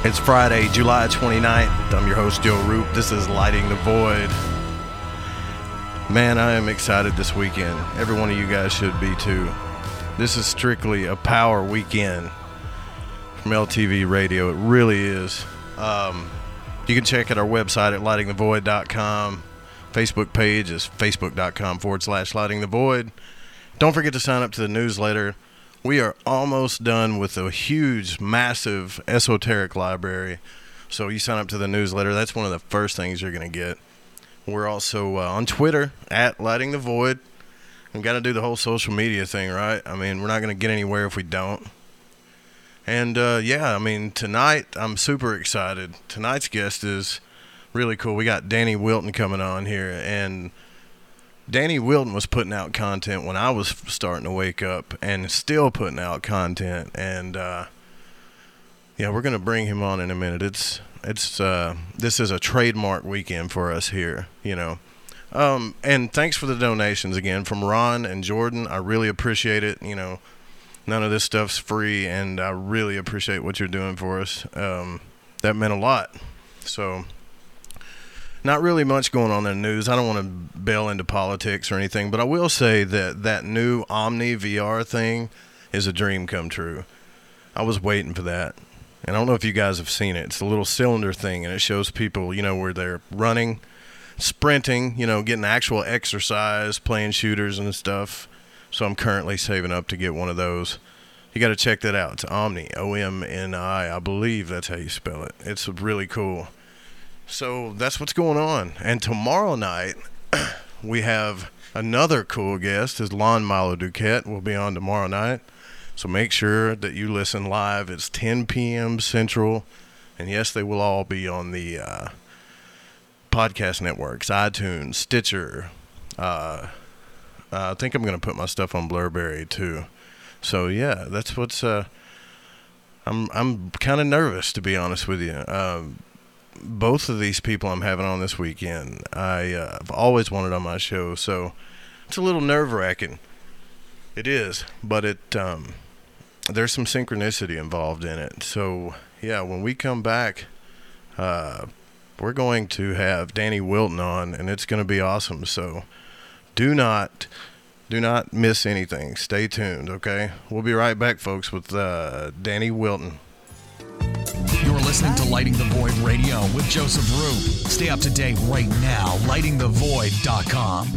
It's Friday, July 29th. I'm your host, Joe Roop. This is Lighting the Void. Man, I am excited this weekend. Every one of you guys should be too. This is strictly a power weekend from LTV Radio. It really is. You can check out our website at lightingthevoid.com. Facebook page is facebook.com/lightingthevoid. Don't forget to sign up to the newsletter. We are almost done with a huge, massive esoteric library. So you sign up to the newsletter. That's one of the first things you're going to get. We're also on Twitter at Lighting the Void. We've got to do the whole social media thing, right? I mean, we're not going to get anywhere if we don't. And, tonight I'm super excited. Tonight's guest is really cool. We got Danny Wilton coming on here. And Danny Wilton was putting out content when I was starting to wake up and still putting out content. And, we're going to bring him on in a minute. This is a trademark weekend for us here, you know. And thanks for the donations again from Ron and Jordan. I really appreciate it. You know, none of this stuff's free, and I really appreciate what you're doing for us. That meant a lot. So, not really much going on in the news. I don't want to bail into politics or anything, but I will say that new Omni VR thing is a dream come true. I was waiting for that. And I don't know if you guys have seen it. It's a little cylinder thing, and it shows people, you know, where they're running, sprinting, you know, getting actual exercise, playing shooters and stuff. So I'm currently saving up to get one of those. You got to check that out. It's Omni, O-M-N-I. I believe that's how you spell it. It's really cool. So that's what's going on. And tomorrow night, we have another cool guest. His Lon Milo Duquette will be on tomorrow night. So make sure that you listen live. It's 10 p.m. Central. And yes, they will all be on the podcast networks, iTunes, Stitcher. I think I'm going to put my stuff on Blurberry too. So yeah, that's what's I'm kind of nervous, to be honest with you. Both of these people I'm having on this weekend, I've always wanted on my show, so it's a little nerve-wracking. It is, but there's some synchronicity involved in it. So yeah, when we come back, we're going to have Danny Wilton on, and it's going to be awesome. So do not miss anything. Stay tuned, okay? We'll be right back, folks, with Danny Wilton. You're listening to Lighting the Void Radio with Joseph Roop. Stay up to date right now. lightingthevoid.com.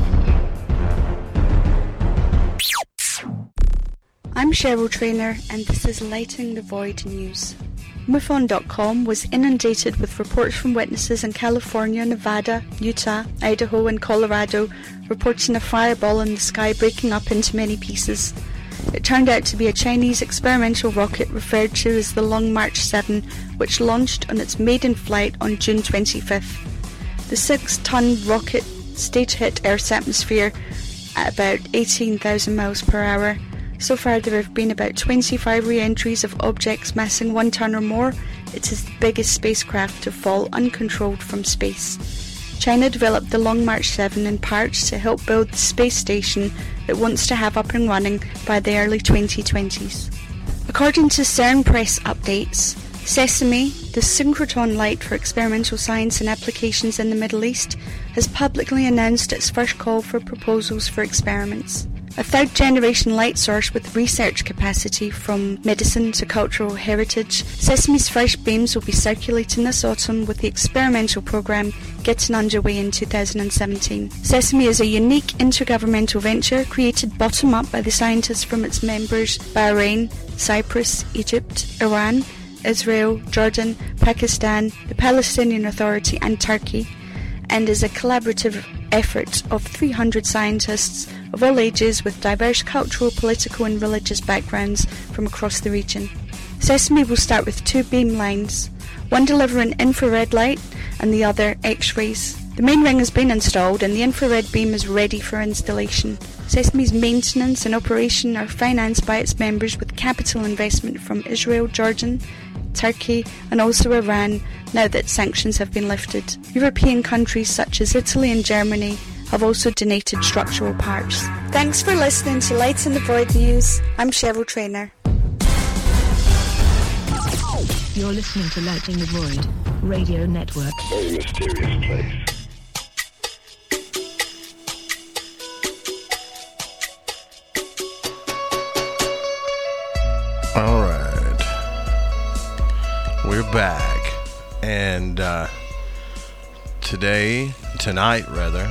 I'm Cheryl Trainer, and this is Lighting the Void News. MUFON.com was inundated with reports from witnesses in California, Nevada, Utah, Idaho, and Colorado reporting a fireball in the sky breaking up into many pieces. It turned out to be a Chinese experimental rocket referred to as the Long March 7, which launched on its maiden flight on June 25th. The 6-ton rocket stage-hit Earth's atmosphere at about 18,000 miles per hour. So far there have been about 25 re-entries of objects massing 1 ton or more. It is the biggest spacecraft to fall uncontrolled from space. China developed the Long March 7 in part to help build the space station it wants to have up and running by the early 2020s. According to CERN press updates, Sesame, the synchrotron light for experimental science and applications in the Middle East, has publicly announced its first call for proposals for experiments. A third-generation light source with research capacity from medicine to cultural heritage, Sesame's first beams will be circulating this autumn, with the experimental program getting underway in 2017. Sesame is a unique intergovernmental venture created bottom-up by the scientists from its members Bahrain, Cyprus, Egypt, Iran, Israel, Jordan, Pakistan, the Palestinian Authority and Turkey, and is a collaborative effort of 300 scientists of all ages with diverse cultural, political and religious backgrounds from across the region. Sesame will start with 2 beam lines, one delivering infrared light and the other X-rays. The main ring has been installed and the infrared beam is ready for installation. Sesame's maintenance and operation are financed by its members with capital investment from Israel, Jordan, Turkey and also Iran now that sanctions have been lifted. European countries such as Italy and Germany have also donated structural parts. Thanks for listening to Lights in the Void News. I'm Cheryl Trainer. You're listening to Lighting the Void Radio Network. Very mysterious place. All right, we're back, and tonight,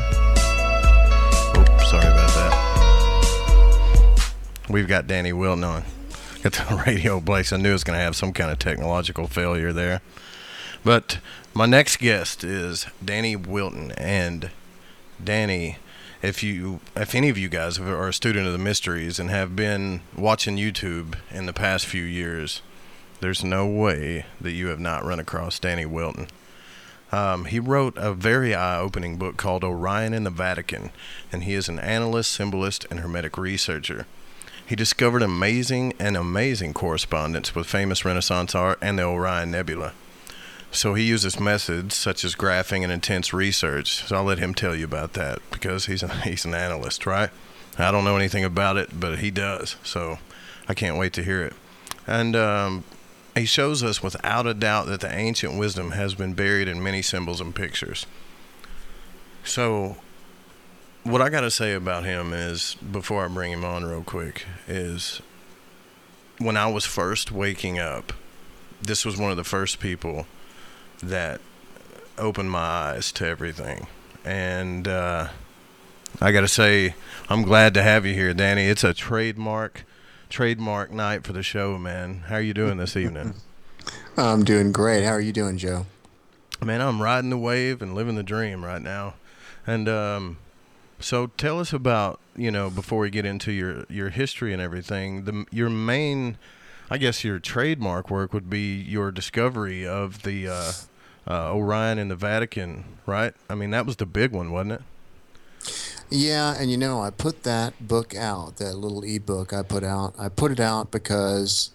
sorry about that. We've got Danny Wilton on. Got the radio place. I knew it was going to have some kind of technological failure there. But my next guest is Danny Wilton. And Danny, if any of you guys are a student of the mysteries and have been watching YouTube in the past few years, there's no way that you have not run across Danny Wilton. He wrote a very eye-opening book called Orion in the Vatican, and he is an analyst, symbolist, and hermetic researcher. He discovered amazing correspondence with famous Renaissance art and the Orion Nebula. So he uses methods such as graphing and intense research. So I'll let him tell you about that because he's an analyst, right? I don't know anything about it, but he does. So I can't wait to hear it. And he shows us without a doubt that the ancient wisdom has been buried in many symbols and pictures. So what I got to say about him is, before I bring him on real quick, is when I was first waking up, this was one of the first people that opened my eyes to everything. And I got to say, I'm glad to have you here, Danny. It's a trademark night for the show, man. How are you doing this evening? I'm doing great. How are you doing, Joe? Man, I'm riding the wave and living the dream right now. And so tell us about, before we get into your history and everything, your main, I guess your trademark work would be your discovery of the Orion in the Vatican, right? I mean, that was the big one, wasn't it? Yeah, and I put that book out, that little ebook I put out. I put it out because,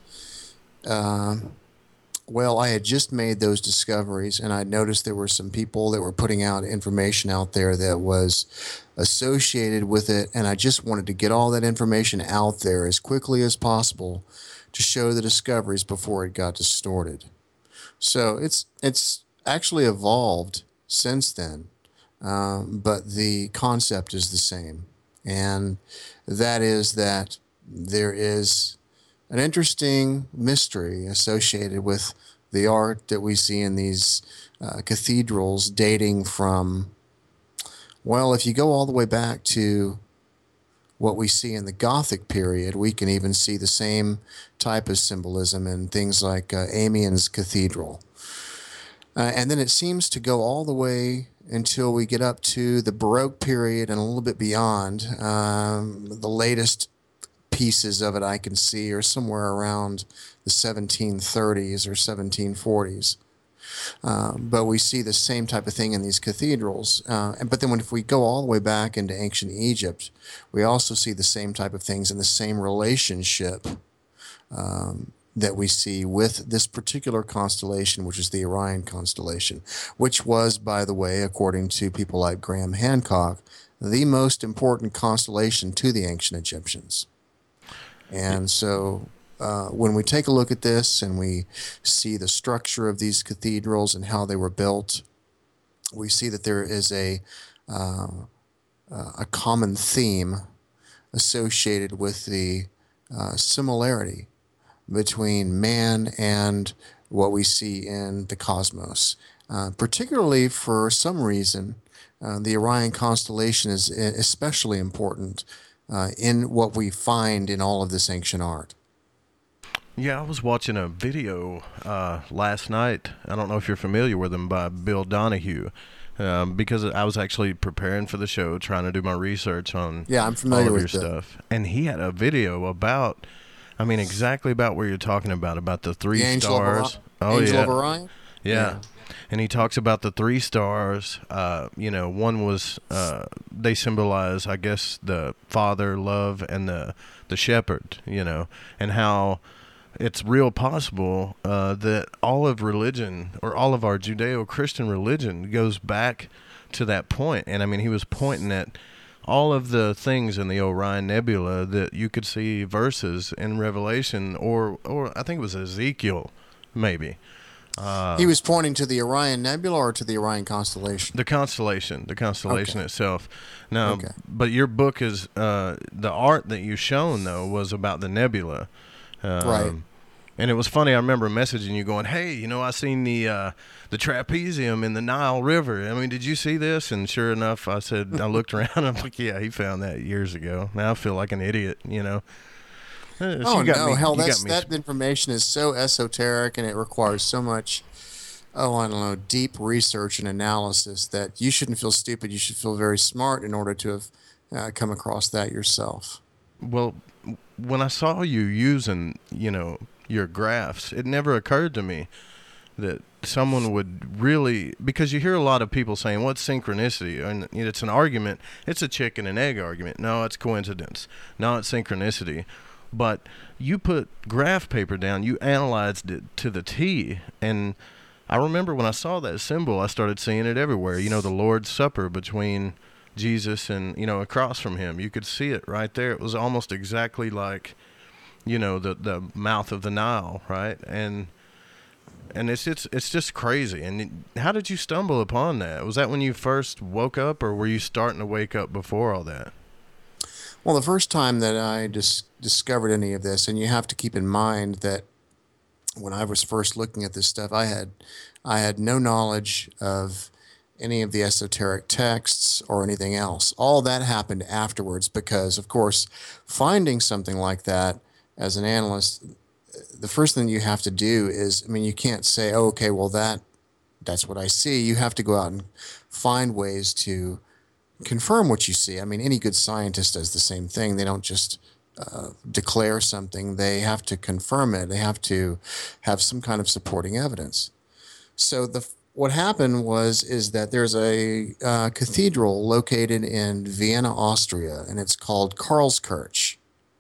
I had just made those discoveries, and I noticed there were some people that were putting out information out there that was associated with it, and I just wanted to get all that information out there as quickly as possible to show the discoveries before it got distorted. So it's actually evolved since then. But the concept is the same, and that is that there is an interesting mystery associated with the art that we see in these cathedrals dating from, if you go all the way back to what we see in the Gothic period, we can even see the same type of symbolism in things like Amiens Cathedral. And then it seems to go all the way until we get up to the Baroque period and a little bit beyond. The latest pieces of it I can see are somewhere around the 1730s or 1740s. But we see the same type of thing in these cathedrals. But then if we go all the way back into ancient Egypt, we also see the same type of things in the same relationship that we see with this particular constellation, which is the Orion constellation, which was, by the way, according to people like Graham Hancock, the most important constellation to the ancient Egyptians. And so when we take a look at this and we see the structure of these cathedrals and how they were built, we see that there is a common theme associated with the similarity between man and what we see in the cosmos. Particularly for some reason, the Orion constellation is especially important in what we find in all of this ancient art. Yeah, I was watching a video last night. I don't know if you're familiar with him, by Bill Donahue, because I was actually preparing for the show, trying to do my research on I'm familiar all of with your stuff. And he had a video about, exactly about what you're talking about the three stars. Angel of Orion? Yeah. And he talks about the three stars. One was, they symbolize, I guess, the Father, love, and the shepherd, and how it's real possible that all of religion, or all of our Judeo-Christian religion, goes back to that point. And he was pointing at all of the things in the Orion Nebula that you could see verses in Revelation, or I think it was Ezekiel, maybe, He was pointing to the Orion Nebula or to the Orion constellation? The constellation Okay. itself. Now, Okay. but your book is the art that you shown though was about the nebula, Right. And it was funny. I remember messaging you going, "Hey, I seen the trapezium in the Nile River. I mean, did you see this?" And sure enough, I said, I looked around. I'm like, "Yeah, he found that years ago." Now I feel like an idiot. So Oh you got no, me- hell, you got me that information is so esoteric and it requires so much, oh, I don't know, deep research and analysis that you shouldn't feel stupid. You should feel very smart in order to have come across that yourself. Well, when I saw you using, your graphs, it never occurred to me that someone would really, because you hear a lot of people saying, "What's synchronicity?" And it's an argument. It's a chicken and egg argument. No, it's coincidence. No, it's synchronicity. But you put graph paper down, you analyzed it to the T, and I remember when I saw that symbol, I started seeing it everywhere. The Lord's Supper between Jesus and, across from him. You could see it right there. It was almost exactly like, the mouth of the Nile, right? And it's just crazy. And how did you stumble upon that? Was that when you first woke up, or were you starting to wake up before all that? Well, the first time that I discovered any of this, and you have to keep in mind that when I was first looking at this stuff, I had no knowledge of any of the esoteric texts or anything else. All that happened afterwards because, of course, finding something like that as an analyst, the first thing you have to do is, you can't say, "Oh, okay, well that's what I see." You have to go out and find ways to confirm what you see. Any good scientist does the same thing. They don't just declare something. They have to confirm it. They have to have some kind of supporting evidence. So what happened is that there's a cathedral located in Vienna, Austria, and it's called Karlskirche.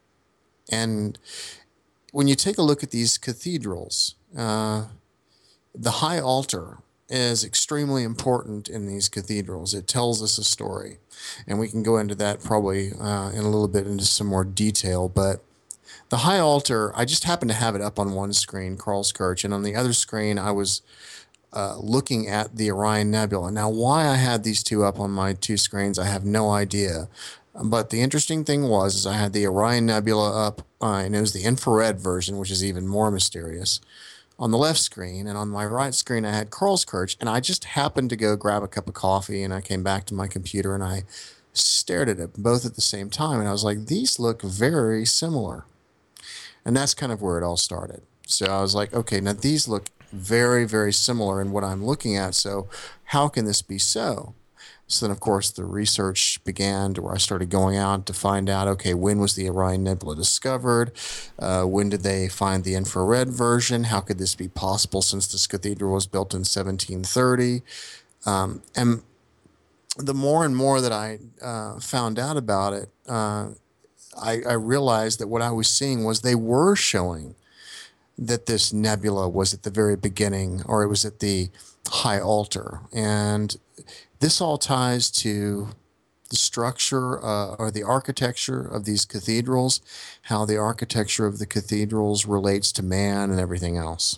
And when you take a look at these cathedrals, the high altar is extremely important in these cathedrals. It tells us a story, and we can go into that probably in a little bit into some more detail. But the high altar, I just happened to have it up on one screen, Karlskirche, and on the other screen, I was looking at the Orion Nebula. Now, why I had these two up on my two screens, I have no idea. But the interesting thing is I had the Orion Nebula up, and it was the infrared version, which is even more mysterious, on the left screen, and on my right screen I had Karlskirche, and I just happened to go grab a cup of coffee, and I came back to my computer, and I stared at it both at the same time, and I was like, these look very similar. And that's kind of where it all started. So I was like, okay, now these look very, very similar in what I'm looking at, so how can this be so? So then, of course, the research began to where I started going out to find out, okay, when was the Orion Nebula discovered? When did they find the infrared version? How could this be possible since this cathedral was built in 1730? And the more and more that I found out about it, I realized that what I was seeing was they were showing that this nebula was at the very beginning, or it was at the high altar. And this all ties to the structure or the architecture of these cathedrals, how the architecture of the cathedrals relates to man and everything else.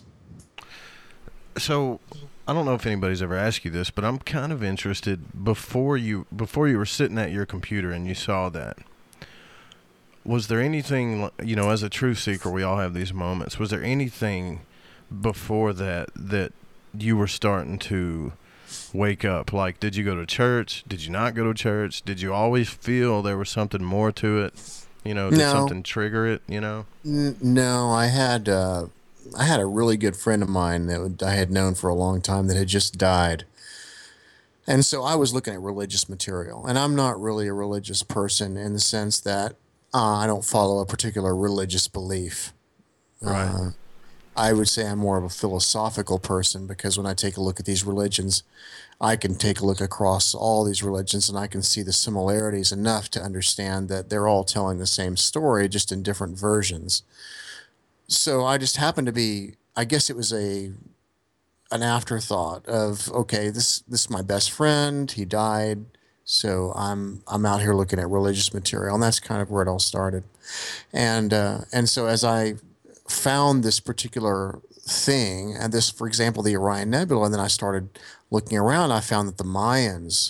So I don't know if anybody's ever asked you this, but I'm kind of interested, before you were sitting at your computer and you saw that, was there anything, as a truth seeker, we all have these moments. Was there anything before that you were starting to wake up? Like, did you go to church? Did you not go to church? Did you always feel there was something more to it? Did something trigger it, No, I had a really good friend of mine that I had known for a long time that had just died. And so I was looking at religious material, and I'm not really a religious person in the sense that I don't follow a particular religious belief. Right. I would say I'm more of a philosophical person, because when I take a look at these religions, I can take a look across all these religions and I can see the similarities enough to understand that they're all telling the same story, just in different versions. So I just happened to be, I guess it was an afterthought of, okay, this is my best friend, he died, so I'm out here looking at religious material, and that's kind of where it all started. And so as I found this particular thing, and this, for example, the Orion Nebula, and then I started looking around. I found that the Mayans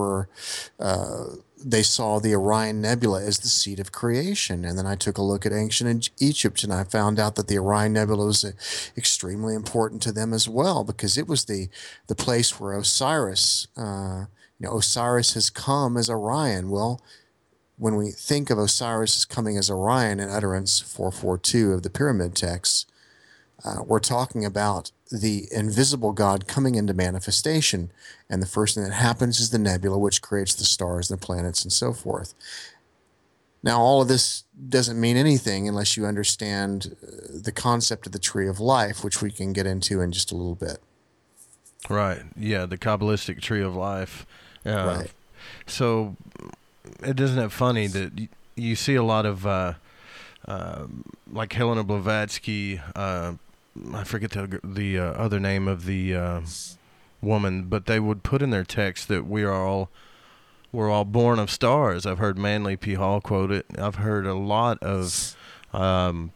they saw the Orion Nebula as the seat of creation. And then I took a look at ancient Egypt, and I found out that the Orion Nebula was extremely important to them as well, because it was the place where Osiris, Osiris has come as Orion. Well, when we think of Osiris as coming as Orion in Utterance 442 of the Pyramid texts, we're talking about the invisible God coming into manifestation. And the first thing that happens is the nebula, which creates the stars and the planets and so forth. Now, all of this doesn't mean anything unless you understand the concept of the tree of life, which we can get into in just a little bit. Right. Yeah, the Kabbalistic tree of life. Right. So, isn't it funny that you see a lot of, like Helena Blavatsky, I forget the other name of the woman, but they would put in their text that we're all born of stars. I've heard Manly P. Hall quote it. I've heard a lot of I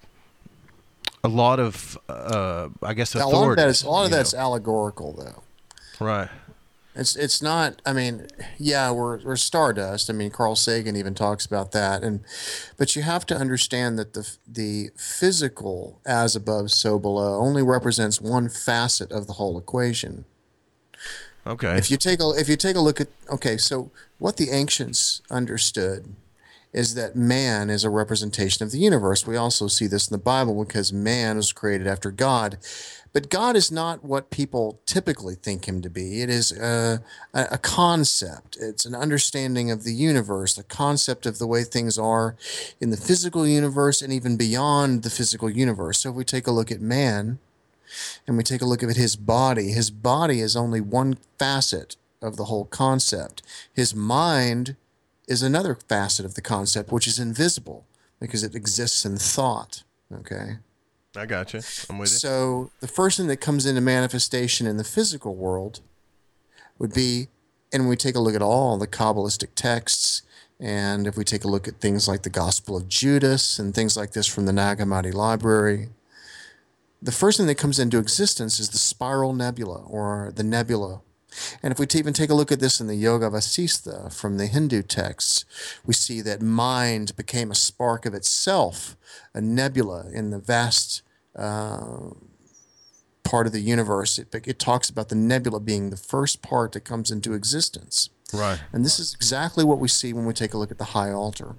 guess, authorities. A lot of that's allegorical, though. Right. It's not. I mean, yeah, we're stardust. I mean, Carl Sagan even talks about that. But you have to understand that the physical, as above, so below, only represents one facet of the whole equation. Okay. If you take a look at, so what the ancients understood is that man is a representation of the universe. We also see this in the Bible because man was created after God. But God is not what people typically think him to be. It is a concept. It's an understanding of the universe, a concept of the way things are in the physical universe and even beyond the physical universe. So if we take a look at man and we take a look at his body is only one facet of the whole concept. His mind is another facet of the concept, which is invisible because it exists in thought. Okay? I got you. I'm with you. So the first thing that comes into manifestation in the physical world would be, and we take a look at all the Kabbalistic texts, and if we take a look at things like the Gospel of Judas and things like this from the Nag Hammadi Library, the first thing that comes into existence is the spiral nebula, or the nebula. And if we even take a look at this in the Yoga Vasistha from the Hindu texts, we see that mind became a spark of itself, a nebula in the vast part of the universe. It talks about the nebula being the first part that comes into existence. Right. And this is exactly what we see when we take a look at the high altar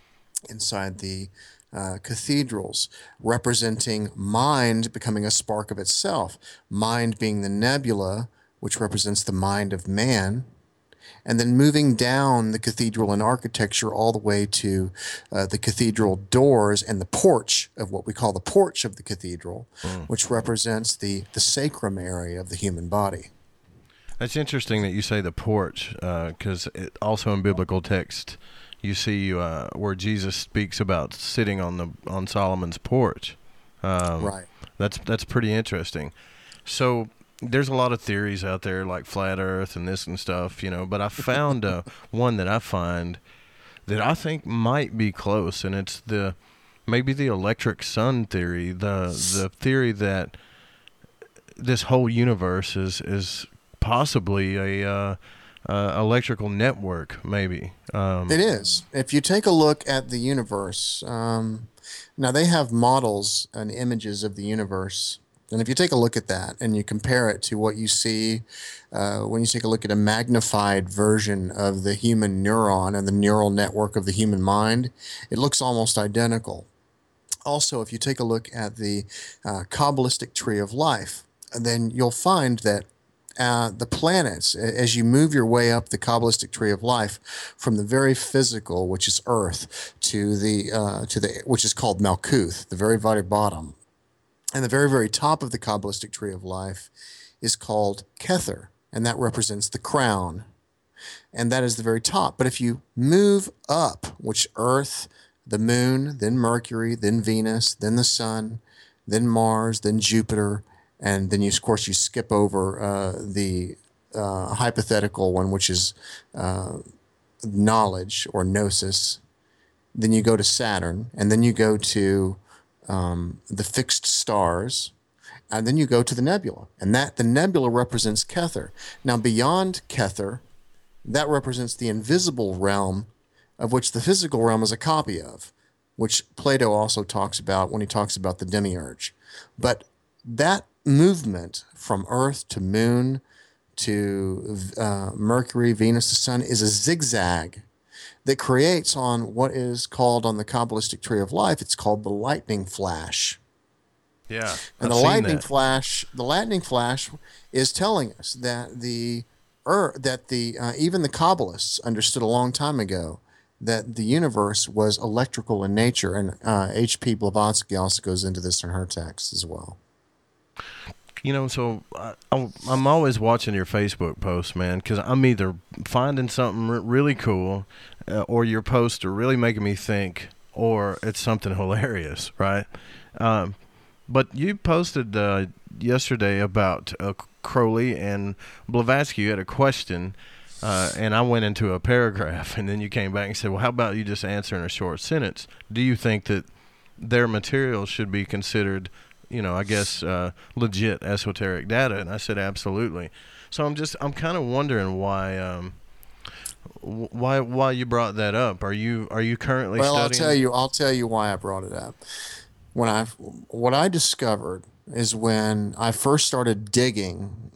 inside the cathedrals, representing mind becoming a spark of itself, mind being the nebula, which represents the mind of man, and then moving down the cathedral in architecture all the way to the cathedral doors and the porch of what we call the porch of the cathedral, which represents the sacrum area of the human body. That's interesting that you say the porch, because also in biblical text, you see where Jesus speaks about sitting on Solomon's porch. Right. That's pretty interesting. So there's a lot of theories out there like flat earth and this and stuff, but I found one that I find that I think might be close, and it's maybe the electric sun theory, the theory that this whole universe is possibly a electrical network, maybe. It is. If you take a look at the universe, now they have models and images of the universe. And if you take a look at that and you compare it to what you see when you take a look at a magnified version of the human neuron and the neural network of the human mind, it looks almost identical. Also, if you take a look at the Kabbalistic tree of life, then you'll find that the planets, as you move your way up the Kabbalistic tree of life, from the very physical, which is Earth, to the which is called Malkuth, the very, very bottom, and the very, very top of the Kabbalistic tree of life is called Kether, and that represents the crown, and that is the very top. But if you move up, which Earth, the Moon, then Mercury, then Venus, then the Sun, then Mars, then Jupiter, and then you skip over the hypothetical one, which is knowledge or gnosis. Then you go to Saturn, and then you go to the fixed stars, And then you go to the nebula, and the nebula represents Kether. Now, beyond Kether, that represents the invisible realm, of which the physical realm is a copy of, which Plato also talks about when he talks about the demiurge. But that movement from Earth to Moon to Mercury, Venus, the Sun is a zigzag that creates on what is called on the Kabbalistic tree of life, it's called the lightning flash. Yeah. And the lightning flash is telling us that even the Kabbalists understood a long time ago that the universe was electrical in nature, and H.P. Blavatsky also goes into this in her text as well. So I'm always watching your Facebook posts, man, because I'm either finding something really cool, or your posts are really making me think, or it's something hilarious, right? But you posted yesterday about Crowley and Blavatsky. You had a question, and I went into a paragraph, and then you came back and said, well, how about you just answer in a short sentence? Do you think that their material should be considered, legit esoteric data? And I said, absolutely. So I'm kind of wondering why you brought that up. Are you currently studying? I'll tell you why I brought it up. What I discovered is when I first started digging,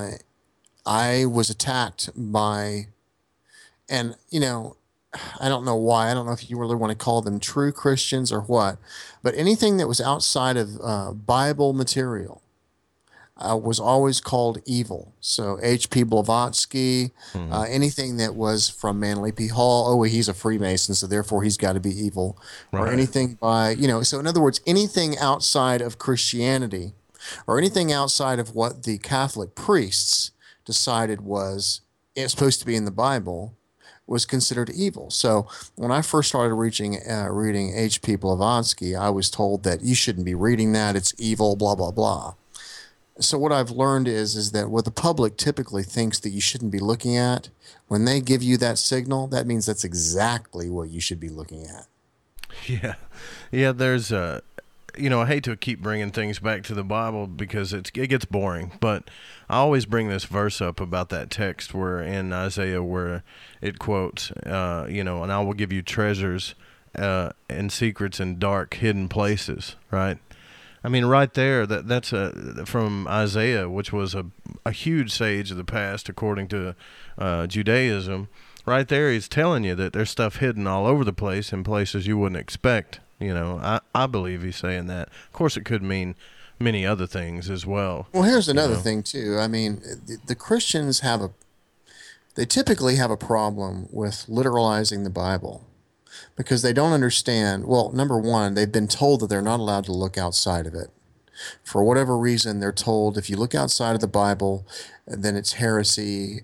I was attacked by, and I don't know why. I don't know if you really want to call them true Christians or what, but anything that was outside of Bible material was always called evil. So H.P. Blavatsky, anything that was from Manly P. Hall, he's a Freemason, so therefore he's got to be evil. Right. Or anything by, so in other words, anything outside of Christianity or anything outside of what the Catholic priests decided was supposed to be in the Bible was considered evil. So when I first started reading H.P. Blavatsky, I was told that you shouldn't be reading that, it's evil, blah, blah, blah. So what I've learned is that what the public typically thinks that you shouldn't be looking at, when they give you that signal, that means that's exactly what you should be looking at. Yeah. There's I hate to keep bringing things back to the Bible because it gets boring, but I always bring this verse up about that text where in Isaiah where it quotes, and I will give you treasures and secrets in dark hidden places, right? I mean, right there, that's from Isaiah, which was a huge sage of the past, according to Judaism. Right there, he's telling you that there's stuff hidden all over the place in places you wouldn't expect. I believe he's saying that. Of course, it could mean many other things as well. Well, here's another thing, too. I mean, the Christians they typically have a problem with literalizing the Bible. Because they don't understand, well, number one, they've been told that they're not allowed to look outside of it. For whatever reason, they're told if you look outside of the Bible, then it's heresy.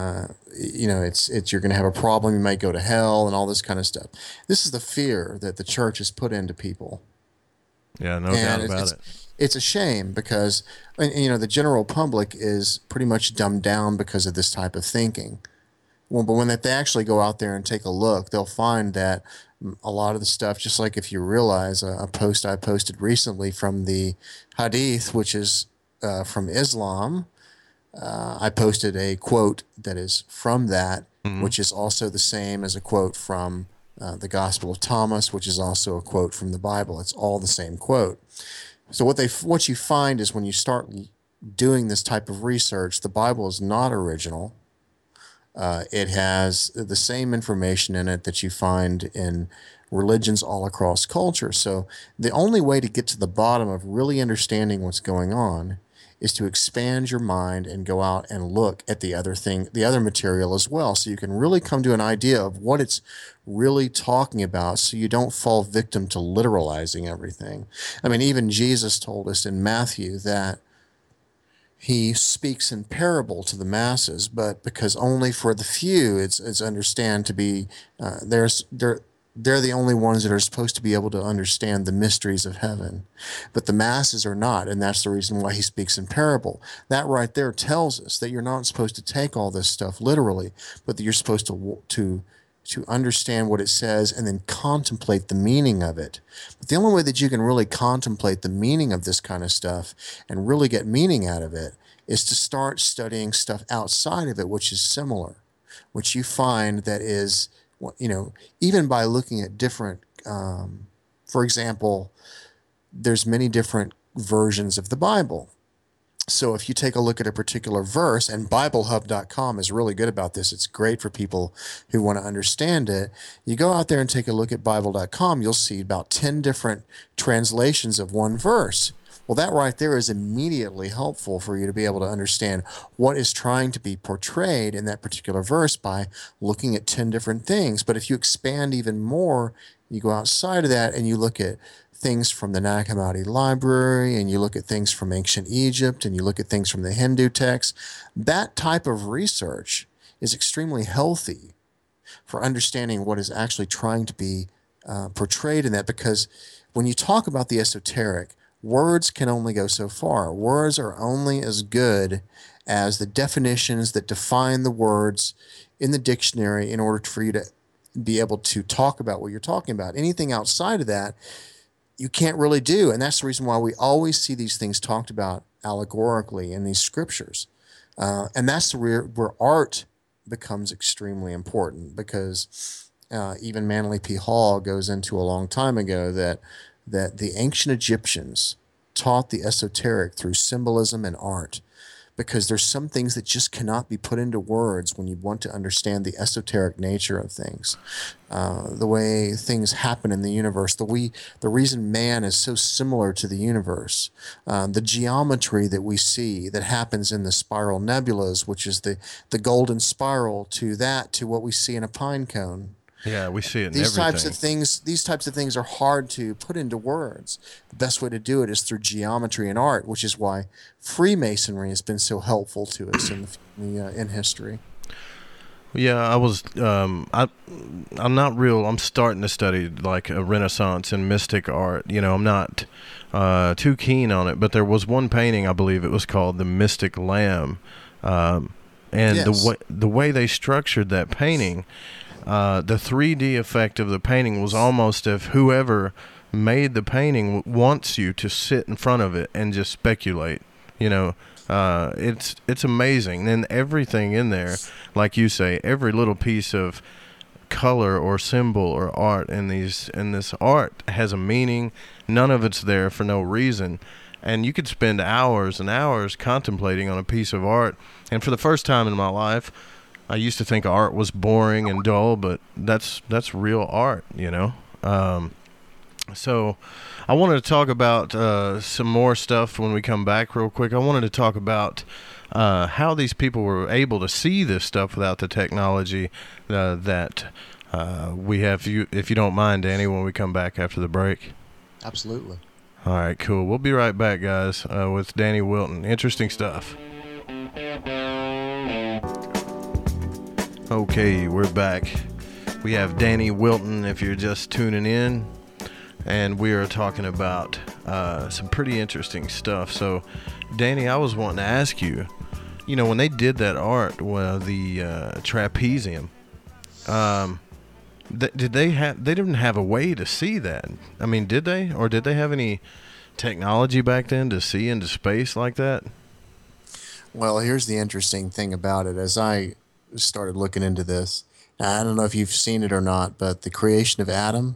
You're going to have a problem. You might go to hell and all this kind of stuff. This is the fear that the church has put into people. Yeah, no doubt about it. It's a shame because, the general public is pretty much dumbed down because of this type of thinking. Well, but when they actually go out there and take a look, they'll find that a lot of the stuff, just like if you realize a post I posted recently from the Hadith, which is from Islam, I posted a quote that is from that, which is also the same as a quote from the Gospel of Thomas, which is also a quote from the Bible. It's all the same quote. So what you find is when you start doing this type of research, the Bible is not original. It has the same information in it that you find in religions all across culture. So the only way to get to the bottom of really understanding what's going on is to expand your mind and go out and look at the other material as well. So you can really come to an idea of what it's really talking about so you don't fall victim to literalizing everything. I mean, even Jesus told us in Matthew that he speaks in parable to the masses, but because only for the few it's understand to be they're the only ones that are supposed to be able to understand the mysteries of heaven, but the masses are not, and that's the reason why he speaks in parable. That right there tells us that you're not supposed to take all this stuff literally, but that you're supposed to to understand what it says and then contemplate the meaning of it. But the only way that you can really contemplate the meaning of this kind of stuff and really get meaning out of it is to start studying stuff outside of it, which is similar, which you find that is, even by looking at different, for example, there's many different versions of the Bible. So if you take a look at a particular verse, and BibleHub.com is really good about this, it's great for people who want to understand it. You go out there and take a look at Bible.com, you'll see about 10 different translations of one verse. Well, that right there is immediately helpful for you to be able to understand what is trying to be portrayed in that particular verse by looking at 10 different things. But if you expand even more, you go outside of that and you look at things from the Nag Hammadi library, and you look at things from ancient Egypt, and you look at things from the Hindu texts. That type of research is extremely healthy for understanding what is actually trying to be portrayed in that, because when you talk about the esoteric, words can only go so far. Words are only as good as the definitions that define the words in the dictionary in order for you to be able to talk about what you're talking about. Anything outside of that, you can't really do. And that's the reason why we always see these things talked about allegorically in these scriptures. And that's where art becomes extremely important, because even Manly P. Hall goes into a long time ago that the ancient Egyptians taught the esoteric through symbolism and art, because there's some things that just cannot be put into words when you want to understand the esoteric nature of things, the way things happen in the universe, the reason man is so similar to the universe, the geometry that we see that happens in the spiral nebulas, which is the golden spiral to what we see in a pine cone. Yeah, we see it in These everything. These types of things are hard to put into words. The best way to do it is through geometry and art, which is why Freemasonry has been so helpful to us in history. Yeah, I was. I'm not real. I'm starting to study like a Renaissance and mystic art. I'm not too keen on it, but there was one painting, I believe it was called the Mystic Lamb, and Yes. the way they structured that painting. The 3D effect of the painting was almost if whoever made the painting wants you to sit in front of it and just speculate. It's amazing. And everything in there, like you say, every little piece of color or symbol or art in this art has a meaning. None of it's there for no reason. And you could spend hours and hours contemplating on a piece of art. And for the first time in my life, I used to think art was boring and dull, but that's real art, So I wanted to talk about some more stuff when we come back real quick. I wanted to talk about how these people were able to see this stuff without the technology that we have. If you don't mind, Danny, when we come back after the break. Absolutely. All right, cool. We'll be right back, guys, with Danny Wilton. Interesting stuff. Okay, we're back. We have Danny Wilton, if you're just tuning in, and we are talking about some pretty interesting stuff. So, Danny, I was wanting to ask you, when they did that art, the trapezium, they didn't have a way to see that. I mean, did they? Or did they have any technology back then to see into space like that? Well, here's the interesting thing about it. As I started looking into this, now, I don't know if you've seen it or not, but the creation of Adam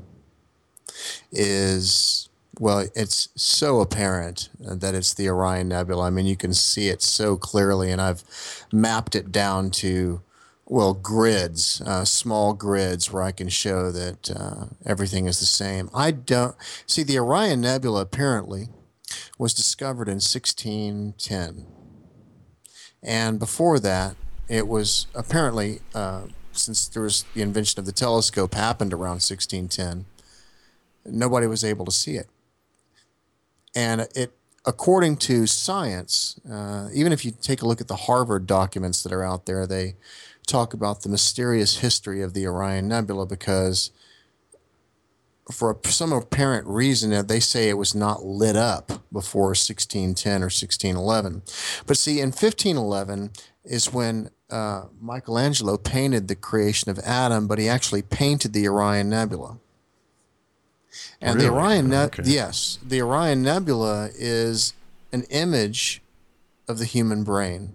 is, well, it's so apparent that it's the Orion Nebula. I mean, you can see it so clearly, and I've mapped it down to, well, grids, small grids where I can show that everything is the same. I don't see the Orion Nebula apparently was discovered in 1610. And before that, it was apparently, since there was the invention of the telescope happened around 1610, nobody was able to see it. And it, according to science, even if you take a look at the Harvard documents that are out there, they talk about the mysterious history of the Orion Nebula because for some apparent reason, they say it was not lit up before 1610 or 1611. But see, in 1511 is when Michelangelo painted the creation of Adam, but he actually painted the Orion Nebula. And Really? the Orion, Okay. yes, the Orion Nebula is an image of the human brain.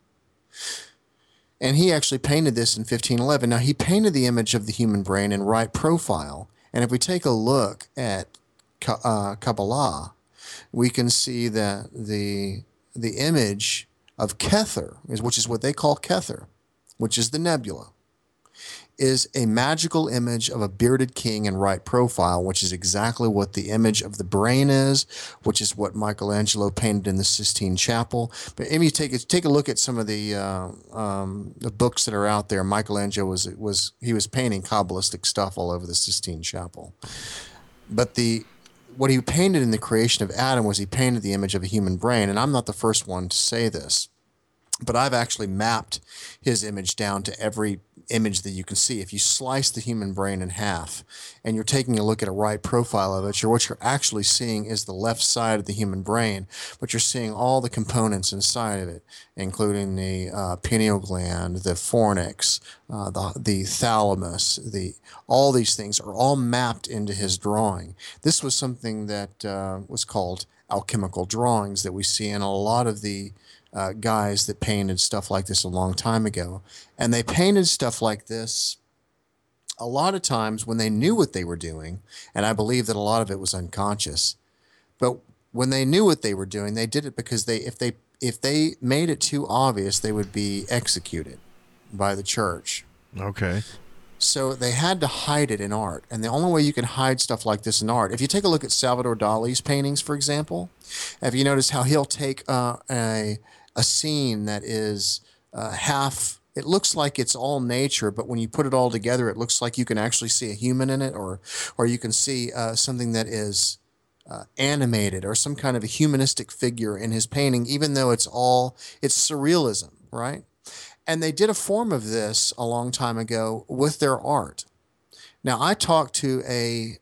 And he actually painted this in 1511. Now, he painted the image of the human brain in right profile. And if we take a look at Kabbalah, we can see that the image of Kether, which is what they call Kether, which is the nebula, is a magical image of a bearded king in right profile, which is exactly what the image of the brain is, which is what Michelangelo painted in the Sistine Chapel. But if you take a look at some of the books that are out there, Michelangelo was painting Kabbalistic stuff all over the Sistine Chapel. But what he painted in the creation of Adam was he painted the image of a human brain, and I'm not the first one to say this, but I've actually mapped his image down to every image that you can see. If you slice the human brain in half and you're taking a look at a right profile of it, what you're actually seeing is the left side of the human brain, but you're seeing all the components inside of it, including the pineal gland, the fornix, the thalamus, all these things are all mapped into his drawing. This was something that was called alchemical drawings that we see in a lot of the guys that painted stuff like this a long time ago. And they painted stuff like this a lot of times when they knew what they were doing, and I believe that a lot of it was unconscious. But when they knew what they were doing, they did it because if they made it too obvious, they would be executed by the church. Okay. So they had to hide it in art. And the only way you can hide stuff like this in art, if you take a look at Salvador Dali's paintings, for example, have you noticed how he'll take a scene that is half, it looks like it's all nature, but when you put it all together, it looks like you can actually see a human in it, or you can see something that is animated, or some kind of a humanistic figure in his painting, even though it's surrealism, right? And they did a form of this a long time ago with their art. Now, I talked to a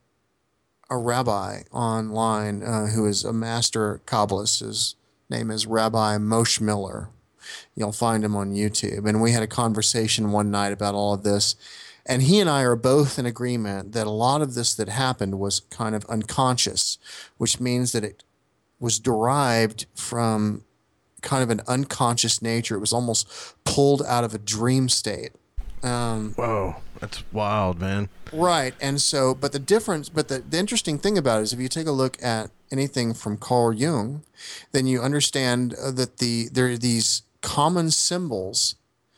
rabbi online who is a master Kabbalist. His name is Rabbi Moshe Miller. You'll find him on YouTube. And we had a conversation one night about all of this. And he and I are both in agreement that a lot of this that happened was kind of unconscious, which means that it was derived from kind of an unconscious nature. It was almost pulled out of a dream state. Whoa, that's wild, man. Right. And so, but the interesting thing about it is if you take a look at anything from Carl Jung, then you understand that there are these common symbols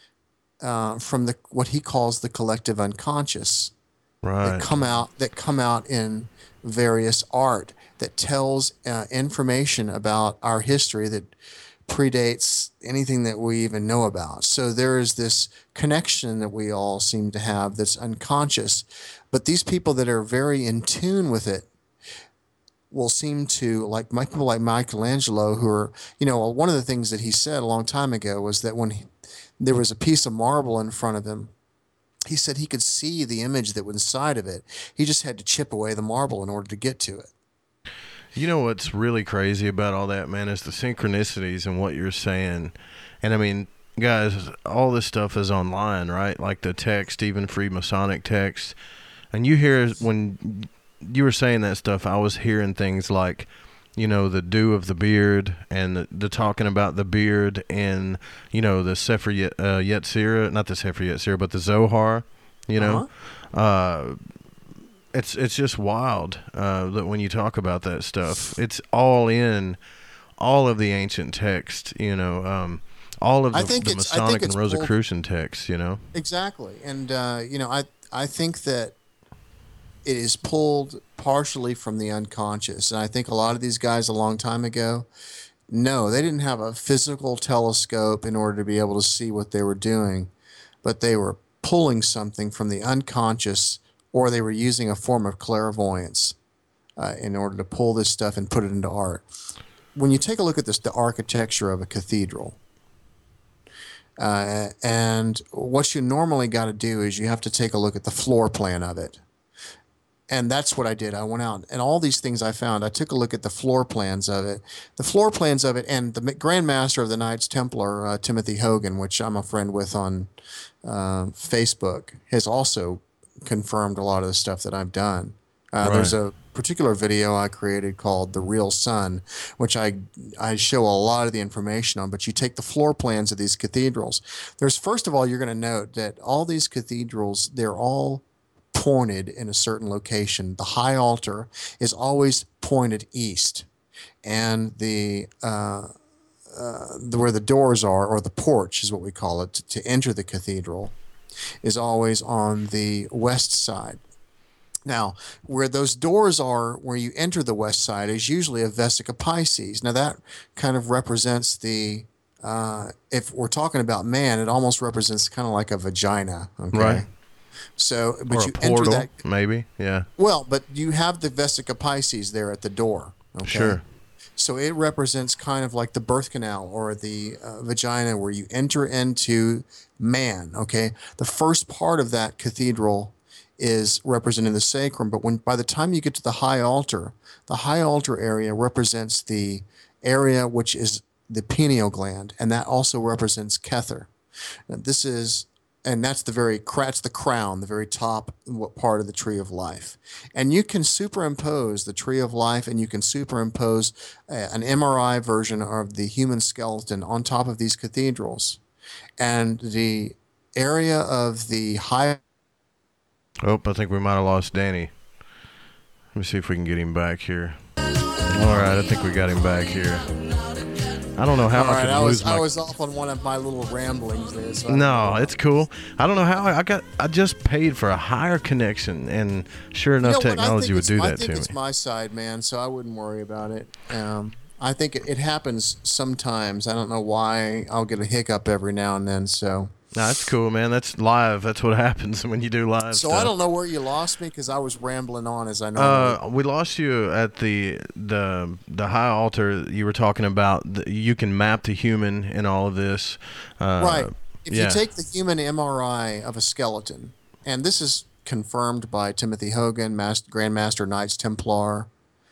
from what he calls the collective unconscious, Right. that come out in various art that tells information about our history that predates anything that we even know about. So there is this connection that we all seem to have that's unconscious, but these people that are very in tune with it will seem to, like people like Michelangelo, who are, one of the things that he said a long time ago was that when there was a piece of marble in front of him, he said he could see the image that was inside of it. He just had to chip away the marble in order to get to it. You know what's really crazy about all that, man, is the synchronicities and what you're saying. And I mean, guys, all this stuff is online, right? Like the text, even Freemasonic text. And you hear, when you were saying that stuff, I was hearing things like, the dew of the beard, and the talking about the beard in, the Sefer Yetzirah, not the Sefer Yetzirah, but the Zohar, It's just wild that when you talk about that stuff, it's all in all of the ancient text, all of the Masonic and Rosicrucian texts, Exactly. And, I think that it is pulled partially from the unconscious. And I think a lot of these guys a long time ago, no, they didn't have a physical telescope in order to be able to see what they were doing, but they were pulling something from the unconscious, or they were using a form of clairvoyance in order to pull this stuff and put it into art. When you take a look at the architecture of a cathedral, and what you normally got to do is you have to take a look at the floor plan of it. And that's what I did. I went out and all these things I found, I took a look at the floor plans of it. And the Grand Master of the Knights Templar, Timothy Hogan, which I'm a friend with on Facebook, has also confirmed a lot of the stuff that I've done. There's a particular video I created called The Real Sun, which I show a lot of the information on, but you take the floor plans of these cathedrals. First of all, you're going to note that all these cathedrals, they're all pointed in a certain location. The high altar is always pointed east, and where the doors are, or the porch is what we call it, to enter the cathedral, is always on the west side. Now, where those doors are, where you enter the west side, is usually a Vesica Pisces. Now, that kind of represents if we're talking about man, it almost represents kind of like a vagina. Okay? Right. So, but or you a portal, enter that. maybe, yeah. Well, but you have the Vesica Pisces there at the door. Okay? Sure. So it represents kind of like the birth canal or the vagina, where you enter into man. Okay. The first part of that cathedral is representing the sacrum, but by the time you get to the high altar area represents the area which is the pineal gland, and that also represents Kether. Now, that's the crown, the very top part of the tree of life. And you can superimpose the tree of life, and you can superimpose an MRI version of the human skeleton on top of these cathedrals. And the area of the high... Oh, I think we might have lost Danny. Let me see if we can get him back here. All right, I think we got him back here. I don't know how I was off on one of my little ramblings there. So no, it's cool. I don't know how I just paid for a higher connection, and sure enough, technology would do that to me. I think it's my side, man, so I wouldn't worry about it. I think it happens sometimes. I don't know why. I'll get a hiccup every now and then, so... No, that's cool, man. That's live. That's what happens when you do live So stuff. I don't know where you lost me, because I was rambling on as I know. We lost you at the high altar. You were talking about you can map the human in all of this. Right. If you take the human MRI of a skeleton, and this is confirmed by Timothy Hogan, Grand Master Knights Templar.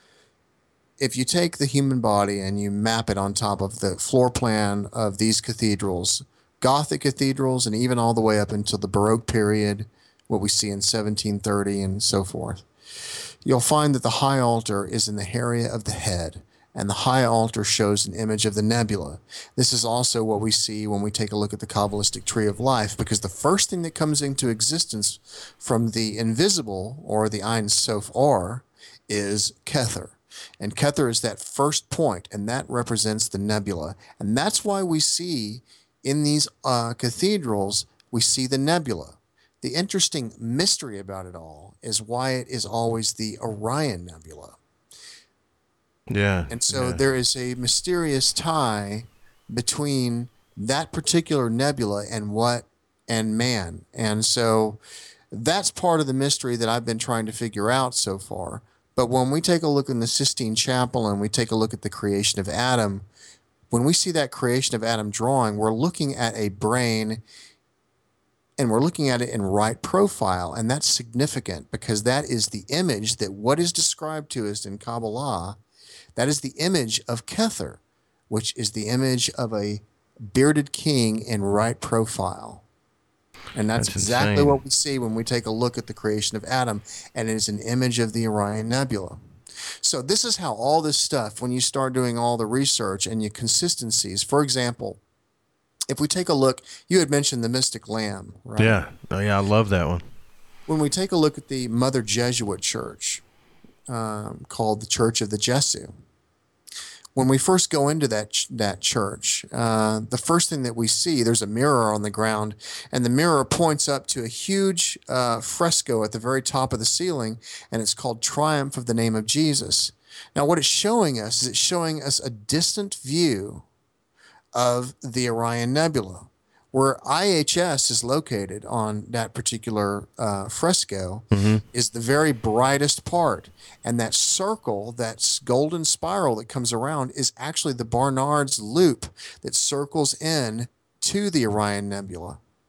If you take the human body and you map it on top of the floor plan of these cathedrals, Gothic cathedrals, and even all the way up until the Baroque period, what we see in 1730 and so forth, you'll find that the high altar is in the area of the head, and the high altar shows an image of the nebula. This is also what we see when we take a look at the Kabbalistic tree of life, because the first thing that comes into existence from the invisible, or the Ein Sof Or, is Kether. And Kether is that first point, and that represents the nebula. And that's why we see in these cathedrals, we see the nebula. The interesting mystery about it all is why it is always the Orion Nebula. Yeah. And so there is a mysterious tie between that particular nebula and man. And so that's part of the mystery that I've been trying to figure out so far. But when we take a look in the Sistine Chapel and we take a look at the creation of Adam, when we see that creation of Adam drawing, we're looking at a brain, and we're looking at it in right profile. And that's significant, because that is the image that what is described to us in Kabbalah, that is the image of Kether, which is the image of a bearded king in right profile. And that's exactly insane. What we see when we take a look at the creation of Adam, and it is an image of the Orion Nebula. So this is how all this stuff, when you start doing all the research and your consistencies, for example, if we take a look, you had mentioned the Mystic Lamb, right? Yeah. Oh, yeah, I love that one. When we take a look at the Mother Jesuit Church, called the Church of the Jesu, when we first go into that church, the first thing that we see, there's a mirror on the ground, and the mirror points up to a huge fresco at the very top of the ceiling, and it's called Triumph of the Name of Jesus. Now, what it's showing us is it's showing us a distant view of the Orion Nebula. Where IHS is located on that particular fresco is the very brightest part. And that circle, that golden spiral that comes around, is actually the Barnard's loop that circles in to the Orion Nebula.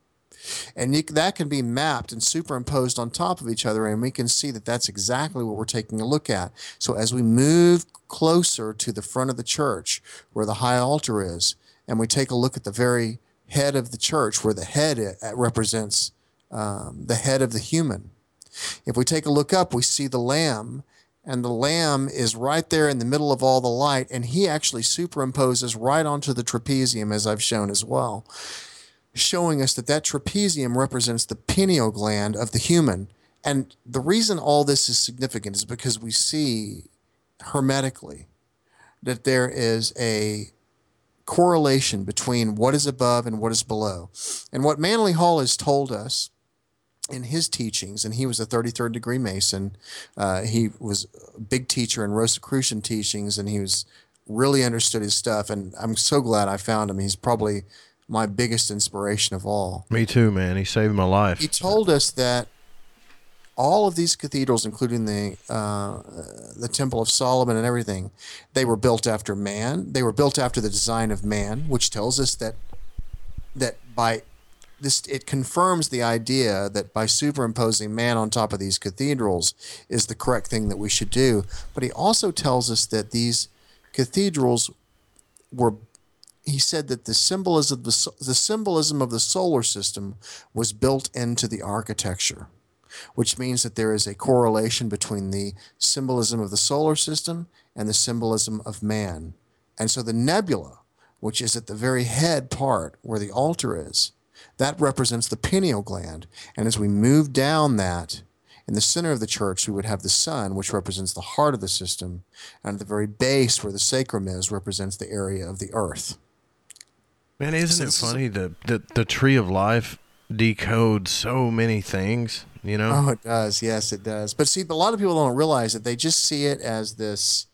And that can be mapped and superimposed on top of each other, and we can see that that's exactly what we're taking a look at. So as we move closer to the front of the church where the high altar is, and we take a look at the very head of the church where the head represents the head of the human. If we take a look up, we see the Lamb, and the Lamb is right there in the middle of all the light, and he actually superimposes right onto the trapezium, as I've shown as well, showing us that trapezium represents the pineal gland of the human. And the reason all this is significant is because we see hermetically that there is a correlation between what is above and what is below. And what Manly Hall has told us in his teachings, and he was a 33rd degree Mason, he was a big teacher in Rosicrucian teachings, and he was really understood his stuff. And I'm so glad I found him. He's probably my biggest inspiration of all. Me too, man. He saved my life. He told us that all of these cathedrals, including the Temple of Solomon and everything, they were built after man. They were built after the design of man, which tells us that by this, it confirms the idea that by superimposing man on top of these cathedrals is the correct thing that we should do. But he also tells us that these cathedrals were, he said that the symbolism of the solar system was built into the architecture, which means that there is a correlation between the symbolism of the solar system and the symbolism of man. And so the nebula, which is at the very head part where the altar is, that represents the pineal gland. And as we move down that, in the center of the church, we would have the sun, which represents the heart of the system. And at the very base where the sacrum is, represents the area of the earth. Man, isn't it funny that the tree of life decodes so many things, you know? Oh, it does. Yes, it does. But see, a lot of people don't realize that. They just see it as this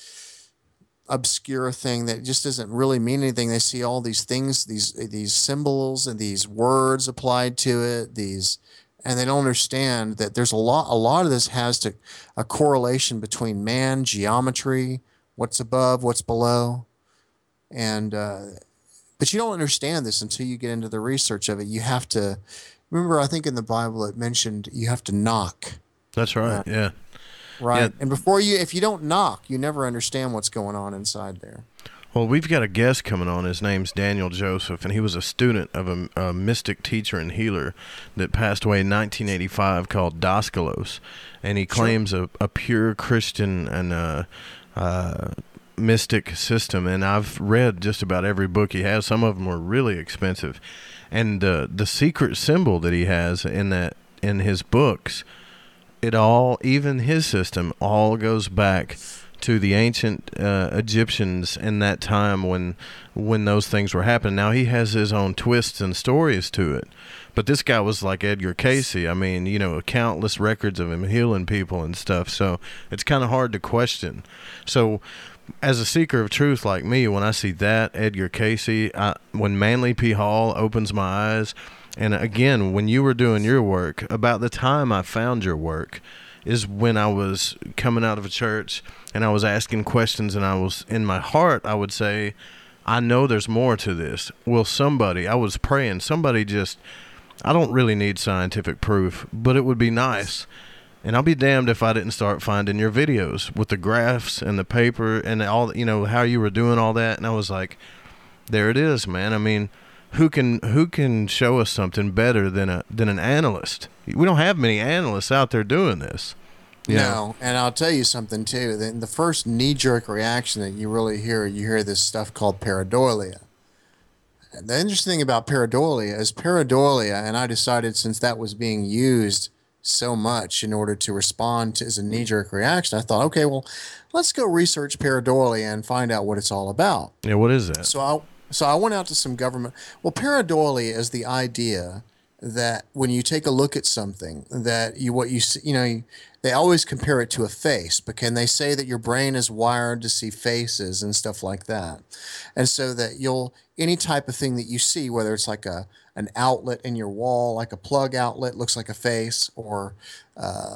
obscure thing that just doesn't really mean anything. They see all these things, these symbols and these words applied to it, and they don't understand that there's a lot of this has a correlation between man, geometry, what's above, what's below, and but you don't understand this until you get into the research of it. You have to remember, I think in the Bible it mentioned you have to knock. That's right. Yeah. Right. Yeah. And if you don't knock, you never understand what's going on inside there. Well, we've got a guest coming on. His name's Daniel Joseph, and he was a student of a mystic teacher and healer that passed away in 1985 called Daskalos. And he claims a pure Christian and mystic system. And I've read just about every book he has. Some of them were really expensive. And the secret symbol that he has in his books, it all, even his system, all goes back to the ancient Egyptians in that time when those things were happening. Now, he has his own twists and stories to it, but this guy was like Edgar Cayce. I mean, you know, countless records of him healing people and stuff, so it's kind of hard to question. So as a seeker of truth like me, when I see that, Edgar Cayce, when Manly P. Hall opens my eyes, and again, when you were doing your work, about the time I found your work is when I was coming out of a church and I was asking questions, and I was, in my heart, I would say, I know there's more to this. Will somebody, I was praying, somebody just, I don't really need scientific proof, but it would be nice. And I'll be damned if I didn't start finding your videos with the graphs and the paper and all, you know, how you were doing all that. And I was like, there it is, man. I mean, who can show us something better than an analyst? We don't have many analysts out there doing this. No, and I'll tell you something too. The first knee-jerk reaction that you really hear, you hear this stuff called pareidolia. The interesting thing about pareidolia is and I decided, since that was being used so much in order to respond to as a knee-jerk reaction, I thought, okay, well, let's go research pareidolia and find out what it's all about. Yeah, what is that? So I went out to some government. Well, pareidolia is the idea that when you take a look at something, that they always compare it to a face, but can they say that your brain is wired to see faces and stuff like that? And so that any type of thing that you see, whether it's like an outlet in your wall, like a plug outlet looks like a face, or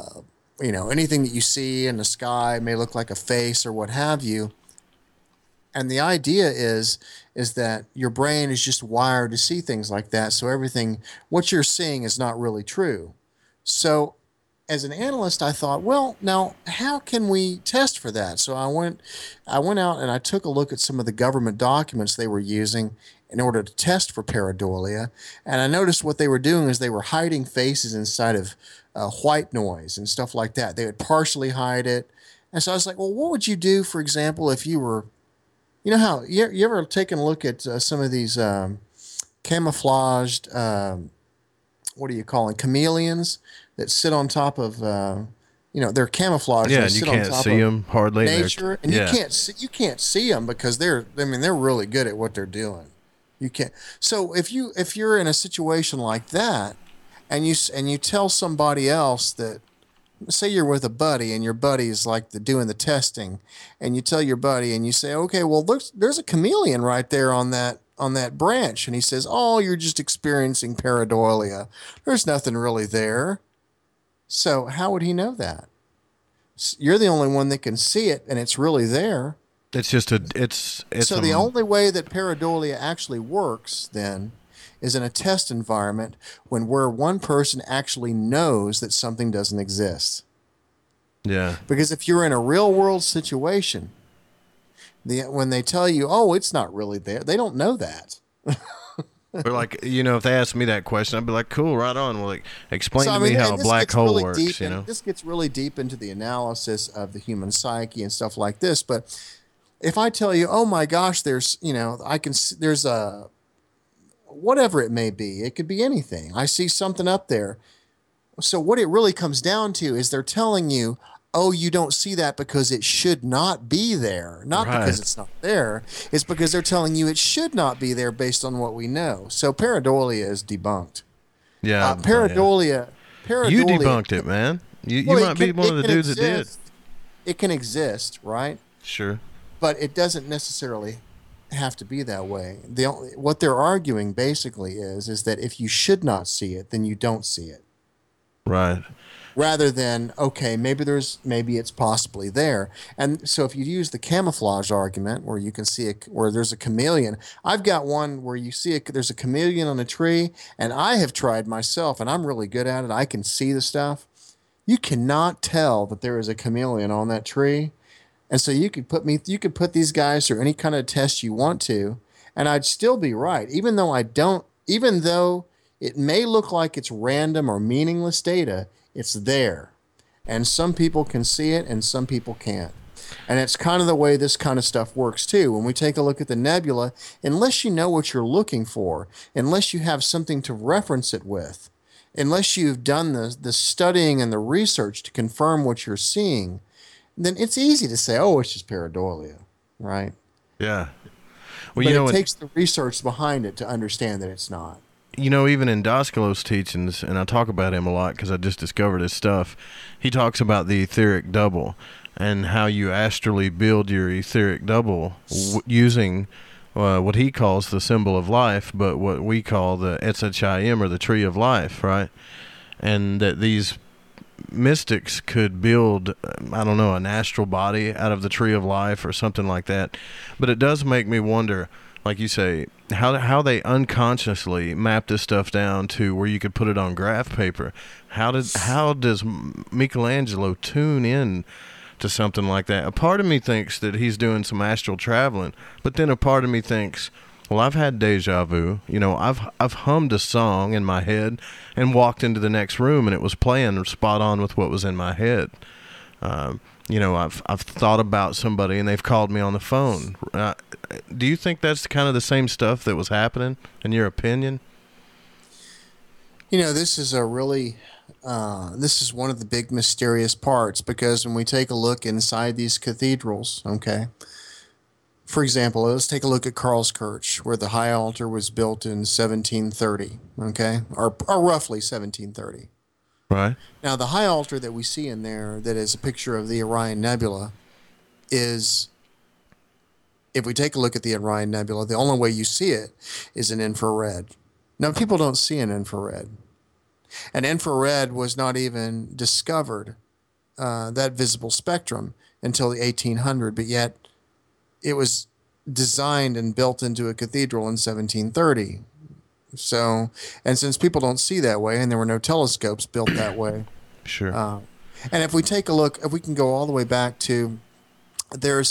anything that you see in the sky may look like a face or what have you. And the idea is that your brain is just wired to see things like that. So everything, what you're seeing is not really true. So as an analyst, I thought, well, now how can we test for that? So I went out and I took a look at some of the government documents they were using in order to test for pareidolia. And I noticed what they were doing is they were hiding faces inside of white noise and stuff like that. They would partially hide it. And so I was like, well, what would you do, for example, if you were, you know how, you ever taken a look at some of these camouflaged, what do you call them, chameleons that sit on top of, they're camouflaged. Yeah, they and you sit on can't top see of them hardly. nature, and yeah. you can't see them because they're really good at what they're doing. You can't. So if you're in a situation like that, and you tell somebody else that, say you're with a buddy and your buddy's like doing the testing, and you tell your buddy and you say, okay, well there's a chameleon right there on that branch, and he says, oh, you're just experiencing pareidolia. There's nothing really there. So how would he know that? You're the only one that can see it, and it's really there. It's just it's so the only way that pareidolia actually works then is in a test environment where one person actually knows that something doesn't exist. Yeah. Because if you're in a real world situation, when they tell you, oh, it's not really there, they don't know that. Or like, if they asked me that question, I'd be like, cool, right on. Well, like, explain to me and how a black hole really works, This gets really deep into the analysis of the human psyche and stuff like this. But if I tell you, oh my gosh, there's a, whatever it may be, it could be anything. I see something up there. So what it really comes down to is they're telling you, oh, you don't see that because it should not be there. Not Right. because it's not there. It's because they're telling you it should not be there based on what we know. So pareidolia is debunked. Yeah. Pareidolia. You debunked it, man. You might be one of the dudes that did. It can exist, right? Sure. But it doesn't necessarily have to be that way. What they're arguing basically is that if you should not see it, then you don't see it. Right. Rather than, okay, maybe it's possibly there. And so if you use the camouflage argument where you can see where there's a chameleon, I've got one where you see there's a chameleon on a tree, and I have tried myself, and I'm really good at it. I can see the stuff. You cannot tell that there is a chameleon on that tree. And so you could put these guys through any kind of test you want to, and I'd still be right, even though it may look like it's random or meaningless data. It's there, and some people can see it and some people can't. And it's kind of the way this kind of stuff works too. When we take a look at the nebula, unless you know what you're looking for, unless you have something to reference it with, unless you've done the studying and the research to confirm what you're seeing, then it's easy to say, oh, it's just pareidolia, right? Yeah. Well, but it takes the research behind it to understand that it's not. Even in Daskalow's teachings, and I talk about him a lot because I just discovered his stuff, he talks about the etheric double and how you astrally build your etheric double using what he calls the symbol of life, but what we call the Etz Chaim, or the tree of life, right? And that these mystics could build, an astral body out of the tree of life or something like that. But it does make me wonder, like you say, how they unconsciously map this stuff down to where you could put it on graph paper. How does Michelangelo tune in to something like that? A part of me thinks that he's doing some astral traveling, but then a part of me thinks, well, I've had deja vu. I've hummed a song in my head and walked into the next room and it was playing spot on with what was in my head. I've thought about somebody and they've called me on the phone. Do you think that's kind of the same stuff that was happening, in your opinion? This is this is one of the big mysterious parts, because when we take a look inside these cathedrals, okay, for example, let's take a look at Karlskirche, where the high altar was built in 1730, okay, or roughly 1730. Right. Now, the high altar that we see in there that is a picture of the Orion Nebula is, if we take a look at the Orion Nebula, the only way you see it is in infrared. Now, people don't see an infrared. And infrared was not even discovered, that visible spectrum, until the 1800s, but yet it was designed and built into a cathedral in 1730. So, and since people don't see that way, and there were no telescopes built that way, Sure. and if we take a look, if we can go all the way back to, there's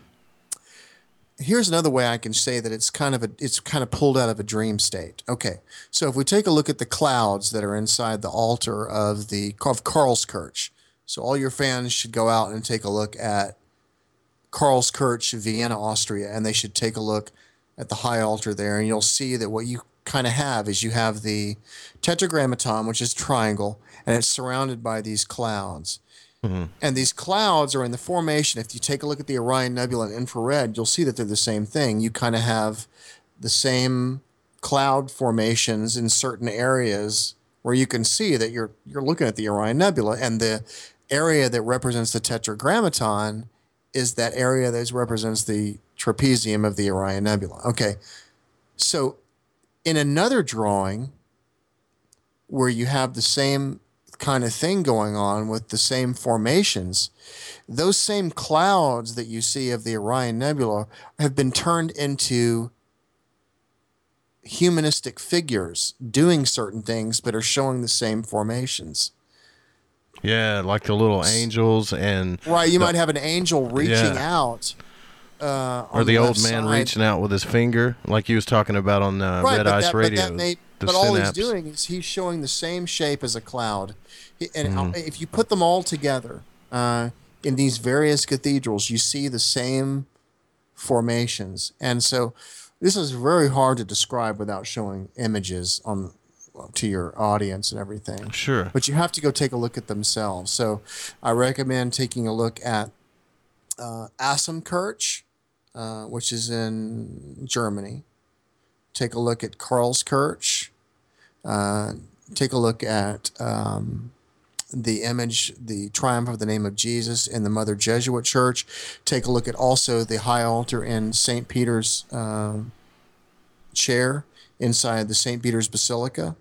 here's another way I can say that it's kind of pulled out of a dream state. Okay, so if we take a look at the clouds that are inside the altar of Karlskirche, so all your fans should go out and take a look at Karlskirche, Vienna, Austria, and they should take a look at the high altar there, and you'll see that what you kind of have is you have the Tetragrammaton, which is triangle, and it's surrounded by these clouds. And these clouds are in the formation. If you take a look at the Orion Nebula in infrared, you'll see that they're the same thing. You kind of have the same cloud formations in certain areas where you can see that you're looking at the Orion Nebula, and the area that represents the Tetragrammaton is that area that represents the trapezium of the Orion Nebula. Okay, so in another drawing where you have the same kind of thing going on with the same formations, those same clouds that you see of the Orion Nebula have been turned into humanistic figures doing certain things but are showing the same formations. Yeah, like the little angels and right. You might have an angel reaching out, or the old man reaching out with his finger, like he was talking about on Red Ice Radio. But all he's doing is he's showing the same shape as a cloud. And if you put them all together in these various cathedrals, you see the same formations. And so this is very hard to describe without showing images to your audience and everything. Sure. But you have to go take a look at themselves. So I recommend taking a look at Assamkirche, which is in Germany. Take a look at Karlskirche. Take a look at the image, the Triumph of the Name of Jesus in the Mother Jesuit Church. Take a look at also the high altar in St. Peter's chair inside the St. Peter's Basilica.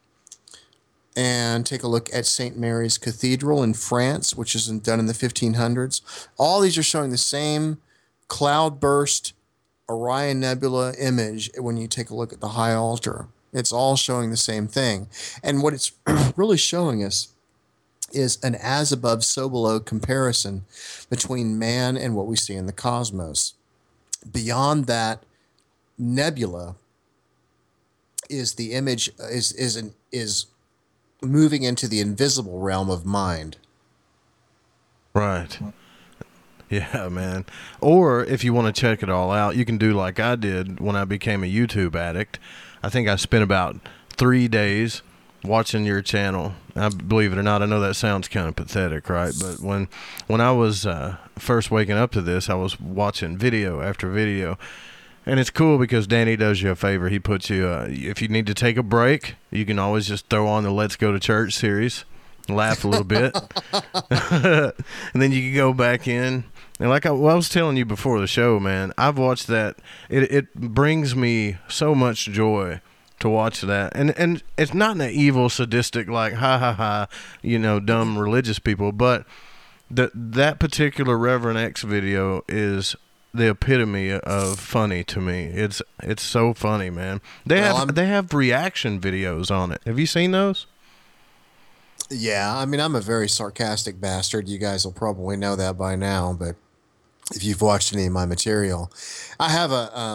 And take a look at St. Mary's Cathedral in France, which is done in the 1500s. All these are showing the same cloudburst Orion Nebula image when you take a look at the high altar. It's all showing the same thing. And what it's really showing us is an as above, so below comparison between man and what we see in the cosmos. Beyond that nebula is the image is moving into the invisible realm of mind. Right. Yeah, man. Or if you want to check it all out, you can do like I did when I became a YouTube addict. I think I spent about 3 days watching your channel. I believe it or not, I know that sounds kind of pathetic, right? But when I was first waking up to this, I was watching video after video. And it's cool because Danny does you a favor. He puts you, if you need to take a break, you can always just throw on the Let's Go to Church series, laugh a little bit, and then you can go back in. And like I was telling you before the show, man, I've watched that. It brings me so much joy to watch that. And it's not in an evil, sadistic, like, ha, ha, ha, dumb religious people. But that particular Reverend X video is the epitome of funny to me. It's so funny, man. They have reaction videos on it. Have you seen those? Yeah, I mean, I'm a very sarcastic bastard. You guys will probably know that by now, but if you've watched any of my material, I have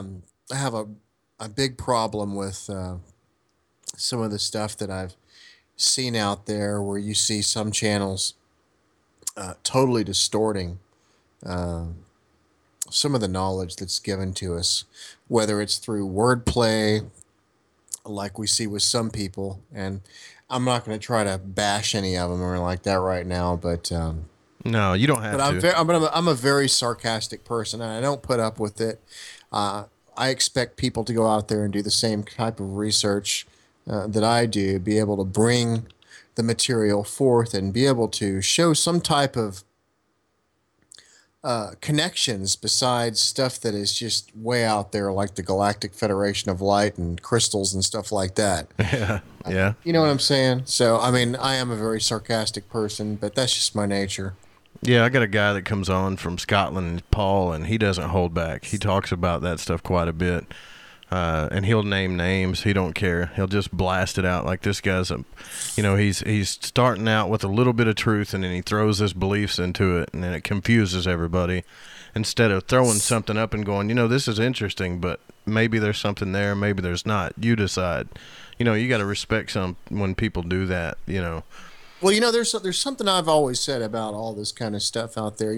a big problem with some of the stuff that I've seen out there, where you see some channels totally distorting some of the knowledge that's given to us, whether it's through wordplay, like we see with some people. And I'm not going to try to bash any of them or like that right now, but no, you don't have to. I'm a very sarcastic person, and I don't put up with it. I expect people to go out there and do the same type of research that I do, be able to bring the material forth and be able to show some type of connections besides stuff that is just way out there, like the Galactic Federation of Light and crystals and stuff like that. Yeah. You know what I'm saying? So, I mean, I am a very sarcastic person, but that's just my nature. Yeah, I got a guy that comes on from Scotland, Paul, and he doesn't hold back. He talks about that stuff quite a bit. And he'll name names. He don't care. He'll just blast it out like this guy's he's starting out with a little bit of truth, and then he throws his beliefs into it, and then it confuses everybody. Instead of throwing something up and going, this is interesting, but maybe there's something there, maybe there's not. You decide. You got to respect when people do that. Well, there's something I've always said about all this kind of stuff out there.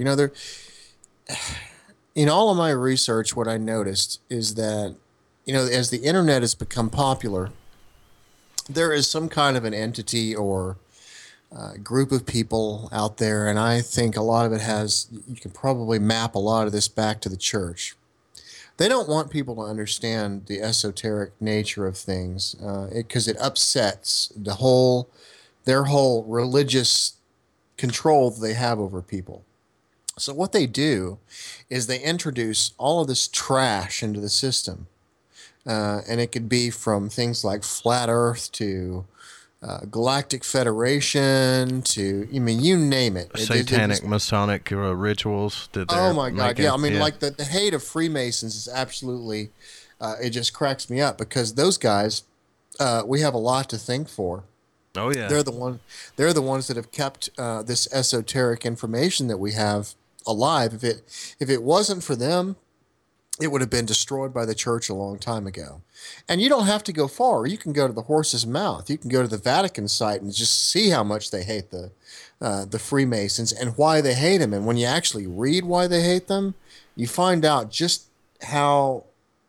In all of my research, what I noticed is that as the internet has become popular, there is some kind of an entity or group of people out there, and I think a lot of it you can probably map a lot of this back to the church. They don't want people to understand the esoteric nature of things because it upsets their whole religious control that they have over people. So what they do is they introduce all of this trash into the system. And it could be from things like flat Earth to Galactic Federation to, you name it. Satanic, Masonic rituals. Oh my God! Yeah, like the hate of Freemasons is absolutely. It just cracks me up because those guys, we have a lot to thank for. Oh yeah, They're the ones that have kept this esoteric information that we have alive. If it wasn't for them, it would have been destroyed by the church a long time ago. And you don't have to go far. You can go to the horse's mouth. You can go to the Vatican site and just see how much they hate the Freemasons and why they hate them. And when you actually read why they hate them, you find out just how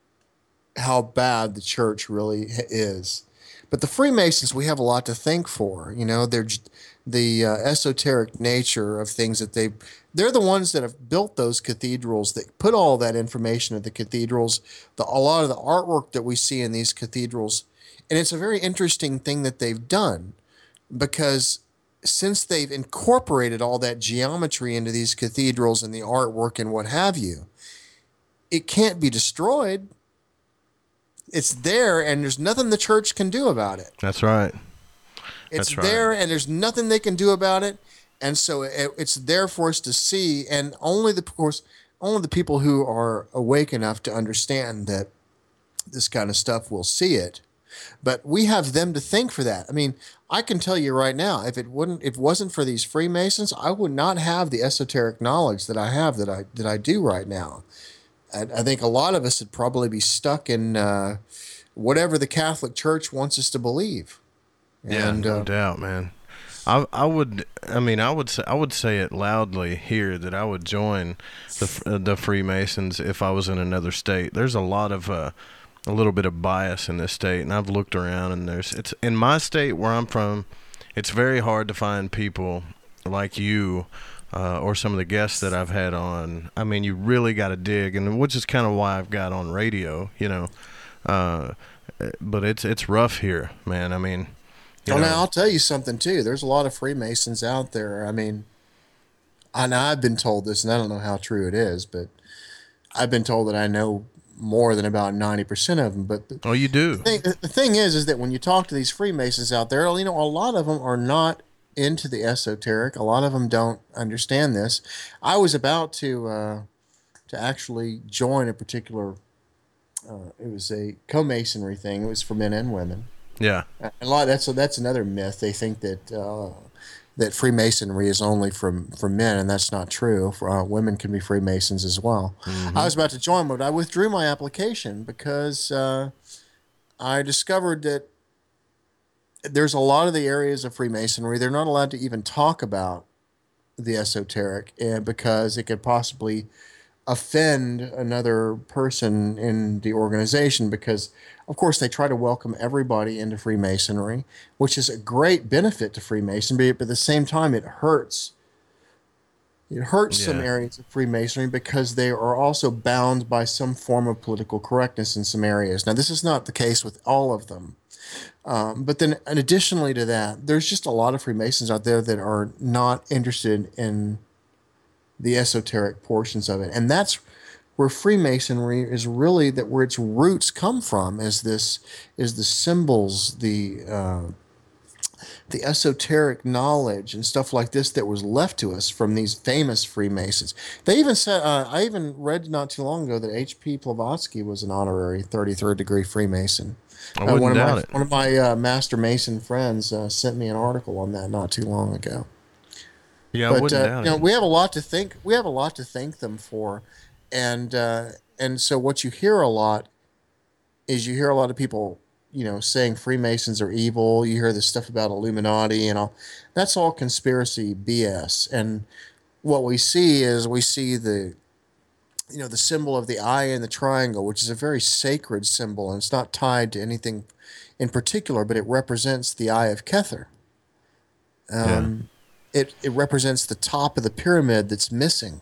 bad the church really is. But the Freemasons, we have a lot to thank for. They're the esoteric nature of things that they're the ones that have built those cathedrals, that put all that information at the cathedrals, a lot of the artwork that we see in these cathedrals. And it's a very interesting thing that they've done because since they've incorporated all that geometry into these cathedrals and the artwork and what have you, it can't be destroyed. It's there, and there's nothing the church can do about it. That's right. It's there, and there's nothing they can do about it. And so it's there for us to see, and only the people who are awake enough to understand that this kind of stuff will see it. But we have them to thank for that. I can tell you right now, if it wasn't for these Freemasons, I would not have the esoteric knowledge that I have that I do right now. I think a lot of us would probably be stuck in whatever the Catholic Church wants us to believe. Yeah, no doubt, man. I would say it loudly here that I would join the Freemasons if I was in another state. There's a lot of a little bit of bias in this state, and I've looked around, and it's in my state where I'm from. It's very hard to find people like you or some of the guests that I've had on. You really got to dig, and which is kind of why I've got on radio, but it's rough here, man. Now I'll tell you something too. There's a lot of Freemasons out there. And I've been told this, and I don't know how true it is, but I've been told that I know more than about 90% of them. But you do. The thing is that when you talk to these Freemasons out there, a lot of them are not into the esoteric. A lot of them don't understand this. I was about to actually join a particular. It was a co-masonry thing. It was for men and women. Yeah, that's another myth. They think that that Freemasonry is only for men, and that's not true. Women can be Freemasons as well. Mm-hmm. I was about to join, but I withdrew my application because I discovered that there's a lot of the areas of Freemasonry they're not allowed to even talk about the esoteric, and because it could possibly offend another person in the organization, because of course they try to welcome everybody into Freemasonry, which is a great benefit to Freemasonry, but at the same time it hurts some areas of Freemasonry because they are also bound by some form of political correctness in some areas. Now, this is not the case with all of them. But then, and additionally to that, there's just a lot of Freemasons out there that are not interested in the esoteric portions of it. And that's where Freemasonry is really, where its roots come from, is the symbols, the the esoteric knowledge and stuff like this that was left to us from these famous Freemasons. They even said, I even read not too long ago that H.P. Blavatsky was an honorary 33rd degree Freemason. I wouldn't doubt it. One of my Master Mason friends sent me an article on that not too long ago. Yeah, I wouldn't doubt it. We have a lot to think. We have a lot to thank them for, and so what you hear a lot is a lot of people, saying Freemasons are evil. You hear this stuff about Illuminati and all. That's all conspiracy BS. And what we see is the symbol of the eye and the triangle, which is a very sacred symbol, and it's not tied to anything in particular, but it represents the Eye of Kether. It represents the top of the pyramid that's missing.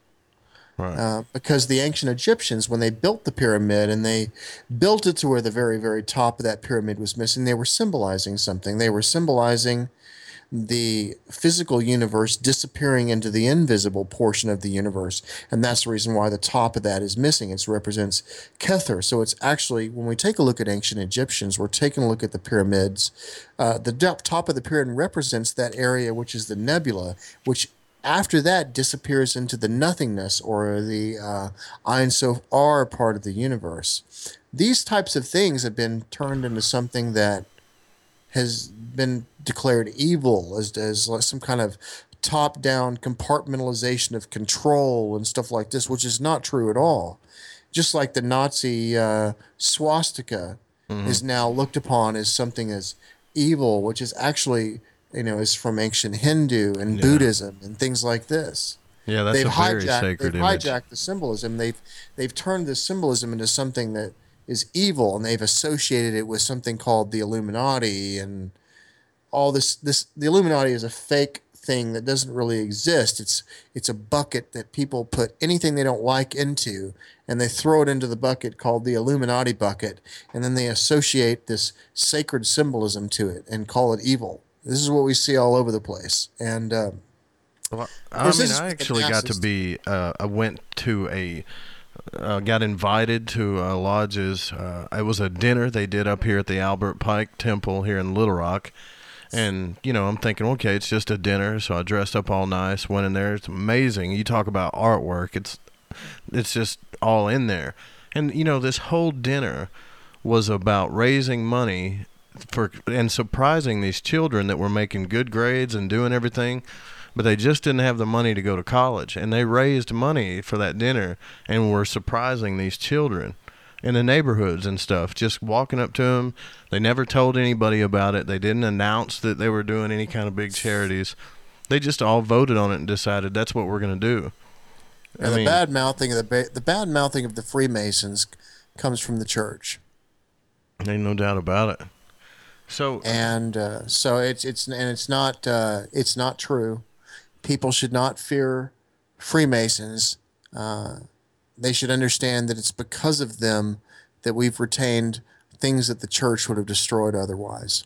Right. Because the ancient Egyptians, when they built the pyramid and they built it to where the very, very top of that pyramid was missing, they were symbolizing something. They were symbolizing the physical universe disappearing into the invisible portion of the universe. And that's the reason why the top of that is missing. It represents Kether. So it's actually, when we take a look at ancient Egyptians, we're taking a look at the pyramids. The top of the pyramid represents that area, which is the nebula, which after that disappears into the nothingness, or the Ein Sof R part of the universe. These types of things have been turned into something that has been declared evil, as like some kind of top-down compartmentalization of control and stuff like this, which is not true at all. Just like the Nazi swastika is now looked upon as something as evil, which is actually, is from ancient Hindu and Buddhism and things like this. Yeah, that's a very sacred image. They've hijacked the symbolism. They've turned the symbolism into something that is evil, and they've associated it with something called the Illuminati and all this. The Illuminati is a fake thing that doesn't really exist. It's a bucket that people put anything they don't like into, and they throw it into the bucket called the Illuminati bucket, and then they associate this sacred symbolism to it and call it evil. This is what we see all over the place. And I actually got to be. I went to got invited to lodges. It was a dinner they did up here at the Albert Pike Temple here in Little Rock. And, I'm thinking, okay, it's just a dinner. So I dressed up all nice, went in there. It's amazing. You talk about artwork. It's just all in there. And, this whole dinner was about raising money and surprising these children that were making good grades and doing everything, but they just didn't have the money to go to college. And they raised money for that dinner and were surprising these children in the neighborhoods and stuff, just walking up to them. They never told anybody about it. They didn't announce that they were doing any kind of big charities. They just all voted on it and decided that's what we're going to do. And the bad mouthing of the Freemasons comes from the church. Ain't no doubt about it. So it's not true. People should not fear Freemasons. They should understand that it's because of them that we've retained things that the church would have destroyed otherwise.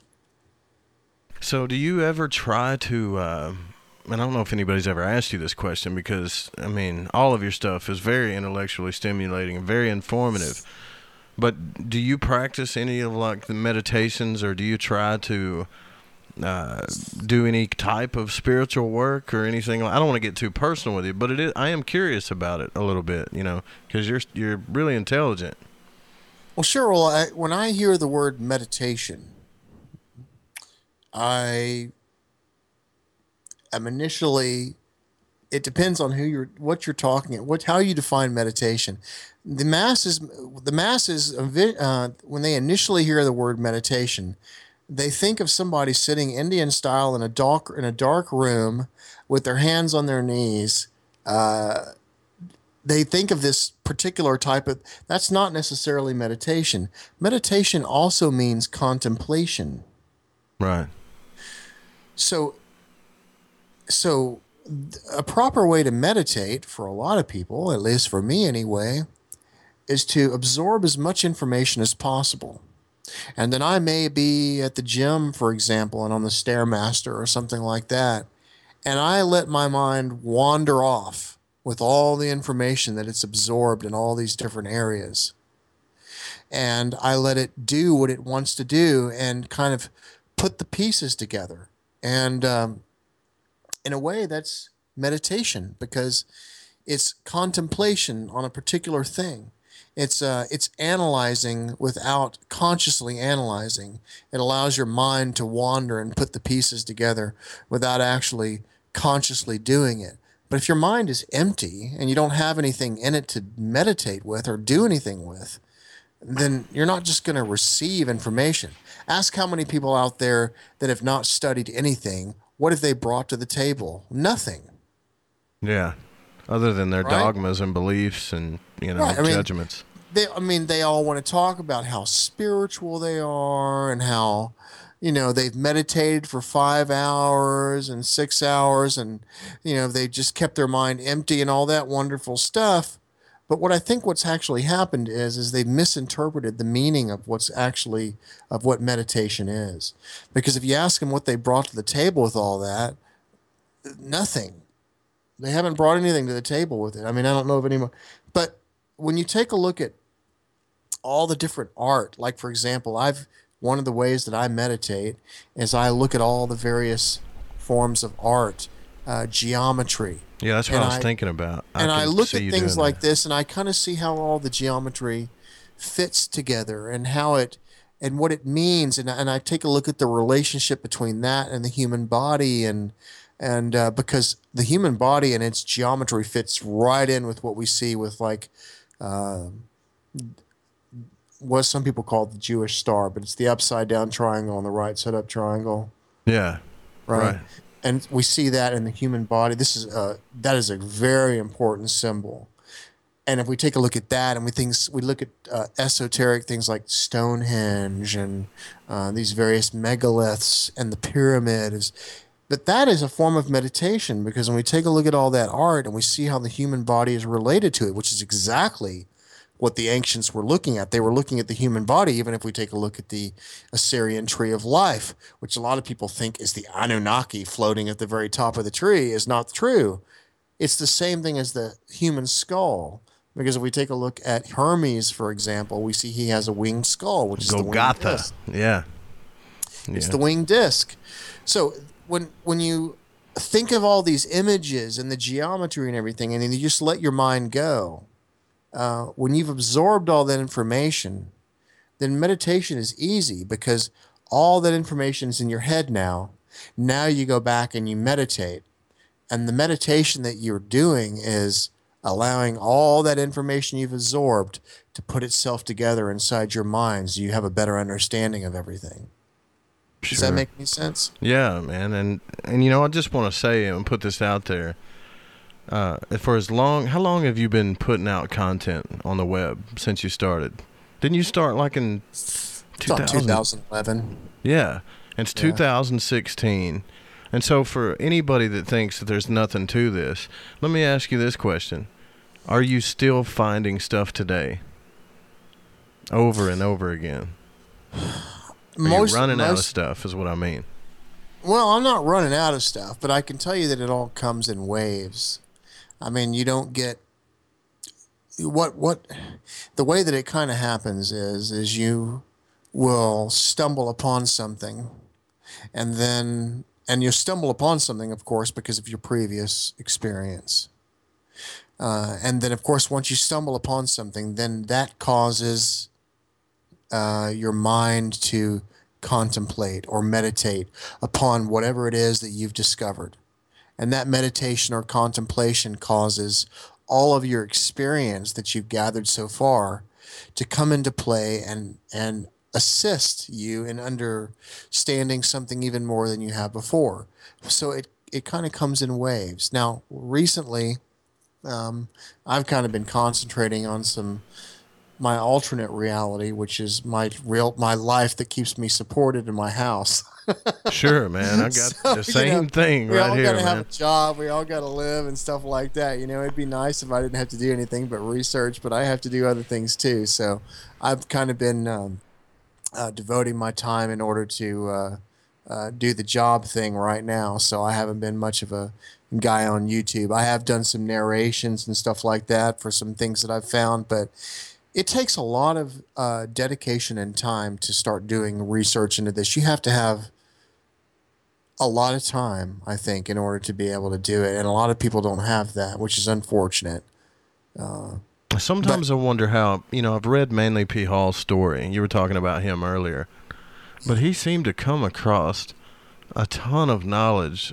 So do you ever try to, and I don't know if anybody's ever asked you this question, because, all of your stuff is very intellectually stimulating and very informative. But do you practice any of the meditations, or do you try to do any type of spiritual work or anything? I don't want to get too personal with you, but I am curious about it a little bit, because you're really intelligent. Well, sure. Well, when I hear the word meditation, I am initially. It depends on what you're talking about, how you define meditation. The masses, when they initially hear the word meditation, they think of somebody sitting Indian style in a dark room with their hands on their knees. They think of this particular type of. That's not necessarily meditation. Meditation also means contemplation. Right. So a proper way to meditate for a lot of people, at least for me anyway, is to absorb as much information as possible. And then I may be at the gym, for example, and on the Stairmaster or something like that, and I let my mind wander off with all the information that it's absorbed in all these different areas. And I let it do what it wants to do and kind of put the pieces together. And in a way, that's meditation, because it's contemplation on a particular thing. It's analyzing without consciously analyzing. It allows your mind to wander and put the pieces together without actually consciously doing it. But if your mind is empty and you don't have anything in it to meditate with or do anything with, then you're not just going to receive information. Ask how many people out there that have not studied anything, what have they brought to the table? Nothing. Yeah. Other than their Right? dogmas and beliefs and, Right, judgments. They all want to talk about how spiritual they are and how, they've meditated for 5 hours and 6 hours and, they just kept their mind empty and all that wonderful stuff. But what's actually happened is they've misinterpreted the meaning of what meditation is. Because if you ask them what they brought to the table with all that, nothing. They haven't brought anything to the table with it. I don't know of anyone. But when you take a look at all the different art, like, for example, one of the ways that I meditate is I look at all the various forms of art, geometry. Yeah, that's what I was thinking about. I look at things like this, and I kind of see how all the geometry fits together and and what it means. And I take a look at the relationship between that and the human body, and because the human body and its geometry fits right in with what we see with, like, what some people call the Jewish star, but it's the upside down triangle on the right side up triangle. Yeah. Right. And we see that in the human body. That is a very important symbol. And if we take a look at that, and we look at esoteric things like Stonehenge and these various megaliths and the pyramid, but that is a form of meditation, because when we take a look at all that art and we see how the human body is related to it, which is exactly what the ancients were looking at. They were looking at the human body, even if we take a look at the Assyrian tree of life, which a lot of people think is the Anunnaki floating at the very top of the tree, is not true. It's the same thing as the human skull. Because if we take a look at Hermes, for example, we see he has a winged skull, which is the winged disc. Yeah. It's the winged disc. So when you think of all these images and the geometry and everything, and then you just let your mind go, when you've absorbed all that information, then meditation is easy, because all that information is in your head now. Now you go back and you meditate. And the meditation that you're doing is allowing all that information you've absorbed to put itself together inside your mind, so you have a better understanding of everything. Does that make any sense? Yeah, man. And I just want to say and put this out there. How long have you been putting out content on the web since you started? Didn't you start like in 2011? Yeah. It's 2016. And so for anybody that thinks that there's nothing to this, let me ask you this question. Are you still finding stuff today? Over and over again? Are you running out of stuff is what I mean. Well, I'm not running out of stuff, but I can tell you that it all comes in waves. You don't get what the way that it kind of happens is you will stumble upon something, and you stumble upon something, of course, because of your previous experience. And then, of course, once you stumble upon something, then that causes your mind to contemplate or meditate upon whatever it is that you've discovered. And that meditation or contemplation causes all of your experience that you've gathered so far to come into play and assist you in understanding something even more than you have before. So it kind of comes in waves. Now, recently, I've kind of been concentrating on my alternate reality, which is my life that keeps me supported in my house. Sure, man. I got the same thing right here, man. We all got to have a job. We all got to live and stuff like that. It'd be nice if I didn't have to do anything but research, but I have to do other things too. So I've kind of been devoting my time in order to do the job thing right now. So I haven't been much of a guy on YouTube. I have done some narrations and stuff like that for some things that I've found, but it takes a lot of dedication and time to start doing research into this. You have to have a lot of time, I think, in order to be able to do it. And a lot of people don't have that, which is unfortunate. Sometimes I wonder how, I've read Manly P. Hall's story. You were talking about him earlier. But he seemed to come across a ton of knowledge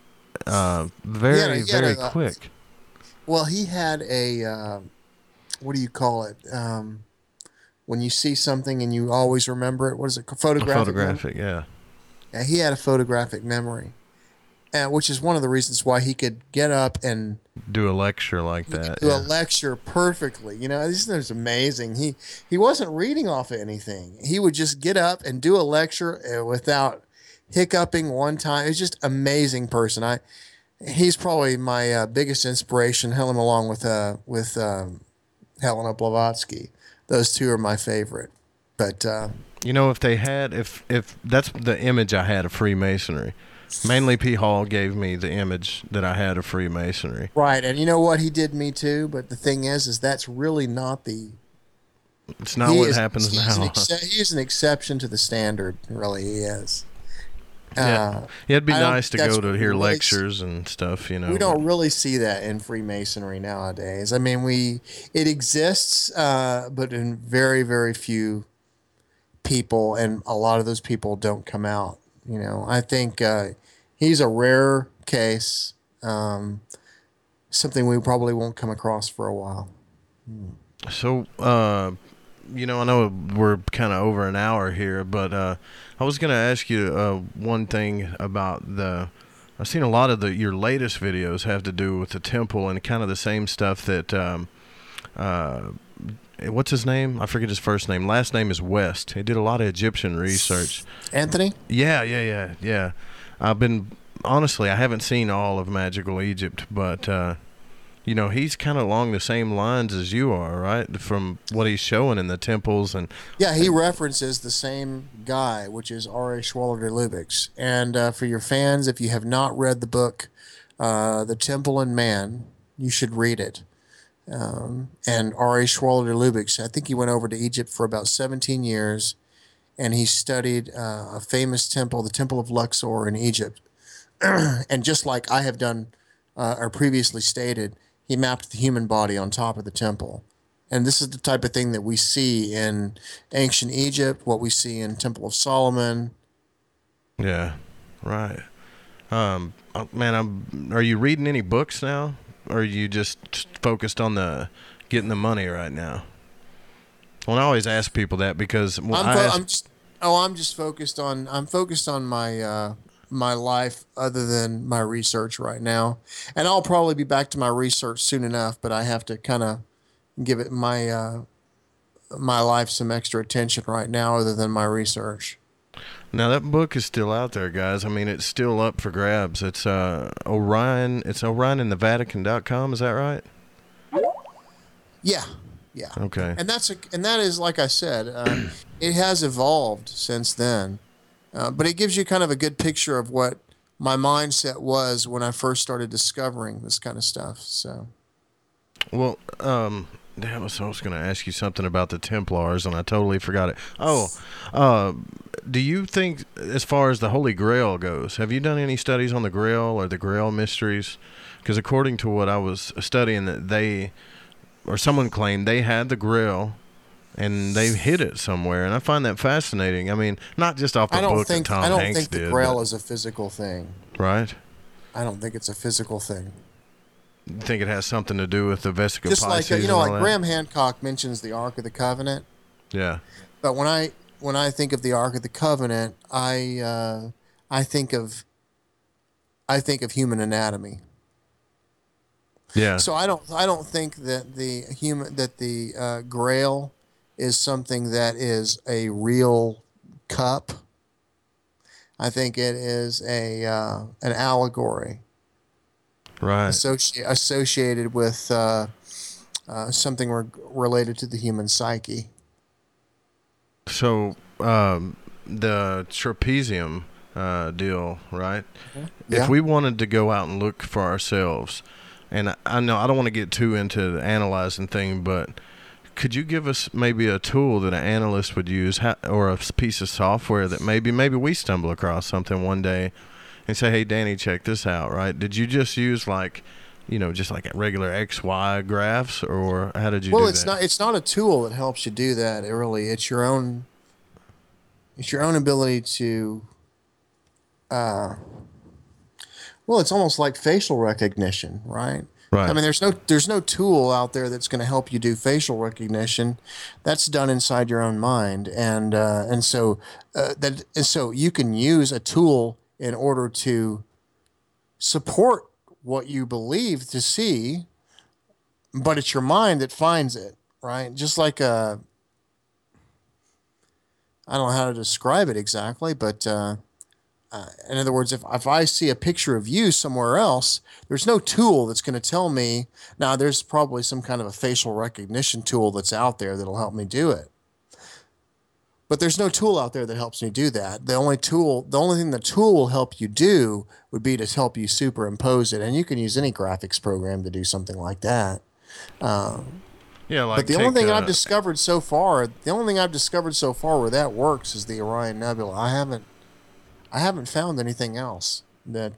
very quick. Well, he had what do you call it? When you see something and you always remember it, what is it? Photographic, yeah. Yeah, he had a photographic memory, which is one of the reasons why he could get up and do a lecture like that. Do a lecture perfectly. This is amazing. He wasn't reading off of anything. He would just get up and do a lecture without hiccuping one time. It's just amazing person. He's probably my biggest inspiration, him along with Helena Blavatsky. Those two are my favorite. But if that's the image I had of Freemasonry. Manly P. Hall gave me the image that I had of Freemasonry. Right, and you know what? He did me too, but the thing is that's really not the... It's not what happens now. He's an exception to the standard, really, he is. Yeah, it'd be nice to go to hear lectures and stuff, We don't really see that in Freemasonry nowadays. I mean, it exists, but in very, very few people, and a lot of those people don't come out. I think he's a rare case, something we probably won't come across for a while. So, I know we're kind of over an hour here, but I was going to ask you one thing about I've seen a lot of your latest videos have to do with the temple and kind of the same stuff that, what's his name? I forget his first name. Last name is West. He did a lot of Egyptian research. Anthony? Yeah. Honestly, I haven't seen all of Magical Egypt, but, he's kind of along the same lines as you are, right? From what he's showing in the temples. Yeah, he references the same guy, which is R.A. Schwaller Lubitsch. And for your fans, if you have not read the book, The Temple and Man, you should read it. And R.A. Schwaller Lubitsch, I think he went over to Egypt for about 17 years, and he studied a famous temple, the Temple of Luxor in Egypt. And just like I have done or previously stated, he mapped the human body on top of the temple. And this is the type of thing that we see in ancient Egypt, what we see in Temple of Solomon. Yeah, right. Are you reading any books now? Or are you just focused on getting the money right now? Well, I always ask people that because I'm just focused on my life other than my research right now. And I'll probably be back to my research soon enough, but I have to kind of give it my life some extra attention right now other than my research. Now that book is still out there, guys. I mean, it's still up for grabs. It's Orion. It's OrionandTheVatican.com. Is that right? Yeah. Okay. And that is like I said, it has evolved since then. But it gives you kind of a good picture of what my mindset was when I first started discovering this kind of stuff. So, well, I was going to ask you something about the Templars, and I totally forgot it. Do you think, as far as the Holy Grail goes, have you done any studies on the Grail or the Grail mysteries? Because according to what I was studying, that someone claimed they had the Grail, and they hid it somewhere, and I find that fascinating. I mean, not just off the book that Tom Hanks did. I don't think the Grail is a physical thing. Right? I don't think it's a physical thing. You think it has something to do with the Vesica Just Pisces? Just like Graham Hancock mentions the Ark of the Covenant. Yeah. But when I think of the Ark of the Covenant, I think of human anatomy. Yeah. So I don't think that the Grail is something that is a real cup. I think it is an allegory, right? Associated with something related to the human psyche. So the trapezium deal, right? Yeah. If we wanted to go out and look for ourselves, and I know I don't want to get too into the analyzing thing, but could you give us maybe a tool that an analyst would use, or a piece of software that maybe we stumble across something one day, and say, hey, Danny, check this out, right? Did you just use like, just like regular XY graphs, or how did you do that? Well, it's not a tool that helps you do that, really. It's your own ability to, it's almost like facial recognition, right? Right. I mean, there's no tool out there that's going to help you do facial recognition. That's done inside your own mind, and so you can use a tool in order to support what you believe to see, but it's your mind that finds it, right? Just like I don't know how to describe it exactly, but in other words, if I see a picture of you somewhere else, there's no tool that's going to tell me. Now, there's probably some kind of a facial recognition tool that's out there that'll help me do it. But there's no tool out there that helps me do that. The only thing the tool will help you do would be to help you superimpose it. And you can use any graphics program to do something like that. Yeah, like but the only thing I've discovered so far where that works is the Orion Nebula. I haven't found anything else that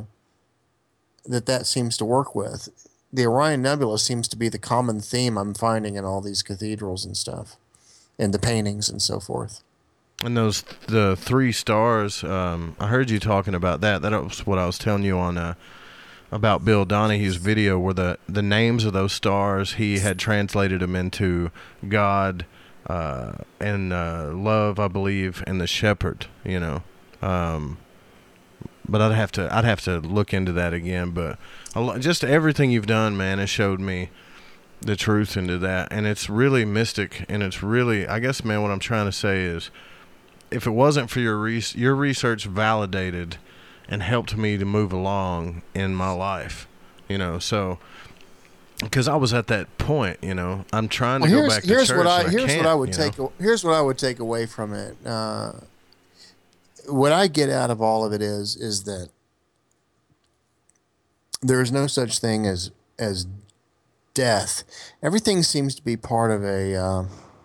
seems to work with. The Orion Nebula seems to be the common theme I'm finding in all these cathedrals and stuff, and the paintings and so forth. And the 3 stars, I heard you talking about that. That was what I was telling you on about Bill Donahue's video, where the names of those stars, he had translated them into God and love, I believe, and the shepherd, but I'd have to look into that again. But just everything you've done, man, has showed me the truth into that, and it's really mystic, and it's really, I guess, man, what I'm trying to say is, if it wasn't for your research validated and helped me to move along in my life, so because I was at that point, I'm trying to go back to church. Here's what I would take away from it. What I get out of all of it is that there is no such thing as death. Everything seems to be part of a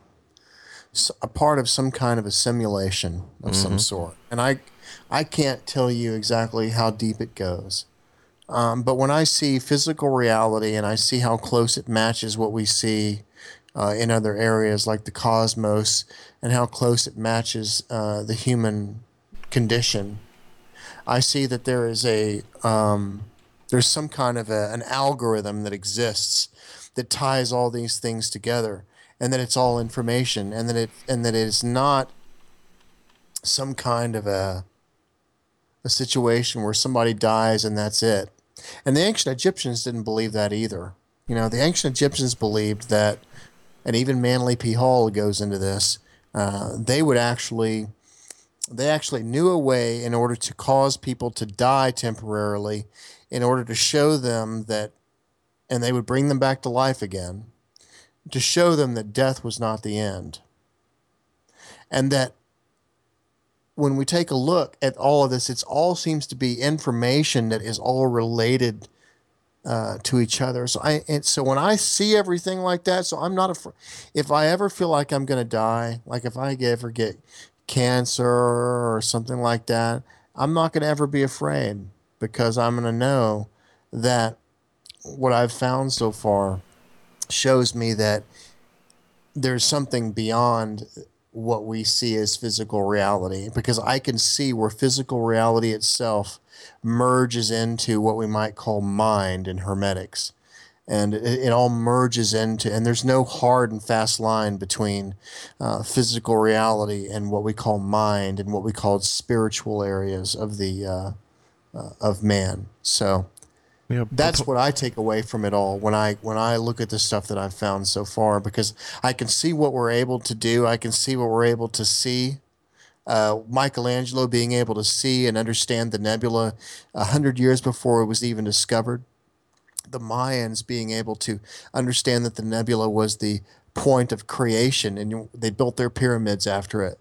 part of some kind of a simulation of some sort, and I can't tell you exactly how deep it goes. But when I see physical reality and I see how close it matches what we see in other areas like the cosmos, and how close it matches the human condition, I see that there is there's some kind of an algorithm that exists that ties all these things together, and that it's all information, and that it is not some kind of a situation where somebody dies and that's it. And the ancient Egyptians didn't believe that either. The ancient Egyptians believed that, and even Manly P. Hall goes into this, they actually knew a way in order to cause people to die temporarily, in order to show them that, and they would bring them back to life again, to show them that death was not the end. And that when we take a look at all of this, it all seems to be information that is all related to each other. So when I see everything like that, so I'm not afraid. If I ever feel like I'm going to die, like if I ever get cancer or something like that, I'm not going to ever be afraid, because I'm going to know that what I've found so far shows me that there's something beyond what we see as physical reality, because I can see where physical reality itself merges into what we might call mind in hermetics. And it all merges into, and there's no hard and fast line between physical reality and what we call mind and what we call spiritual areas of the of man. So that's what I take away from it all when I look at the stuff that I've found so far, because I can see what we're able to do. I can see what we're able to see. Michelangelo being able to see and understand the nebula 100 years before it was even discovered. The Mayans being able to understand that the nebula was the point of creation, and they built their pyramids after it.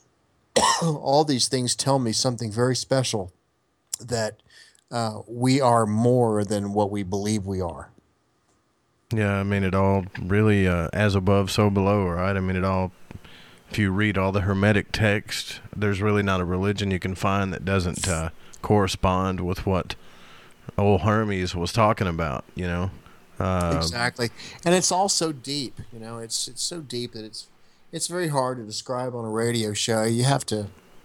All these things tell me something very special, that we are more than what we believe we are. Yeah, I mean, it all really, as above, so below, right? I mean, it all, if you read all the Hermetic text, there's really not a religion you can find that doesn't correspond with what old Hermes was talking about, Exactly. And it's all so deep, it's so deep that it's very hard to describe on a radio show. You have to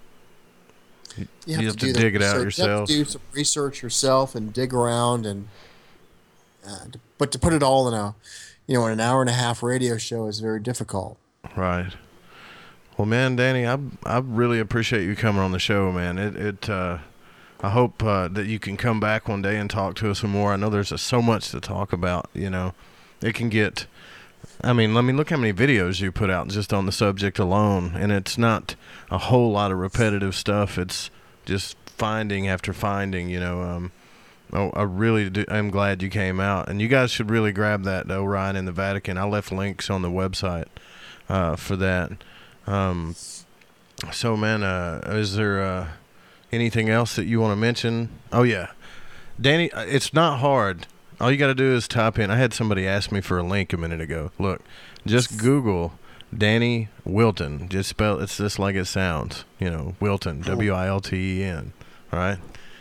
dig it out yourself. You have to do some research yourself and dig around, and but to put it all in in an hour and a half radio show is very difficult. Right. Well, man, Danny, I really appreciate you coming on the show, man. I hope that you can come back one day and talk to us some more. I know there's so much to talk about. It can get. I mean, look how many videos you put out just on the subject alone, and it's not a whole lot of repetitive stuff. It's just finding after finding. I really do. I'm glad you came out, and you guys should really grab that Orion in the Vatican. I left links on the website for that. So, man, is there anything else that you want to mention? Oh yeah, Danny, it's not hard. All you got to do is type in. I had somebody ask me for a link a minute ago. Look, just Google Danny Wilten. Just spell it's just like it sounds. Wilten, Wilten. All right.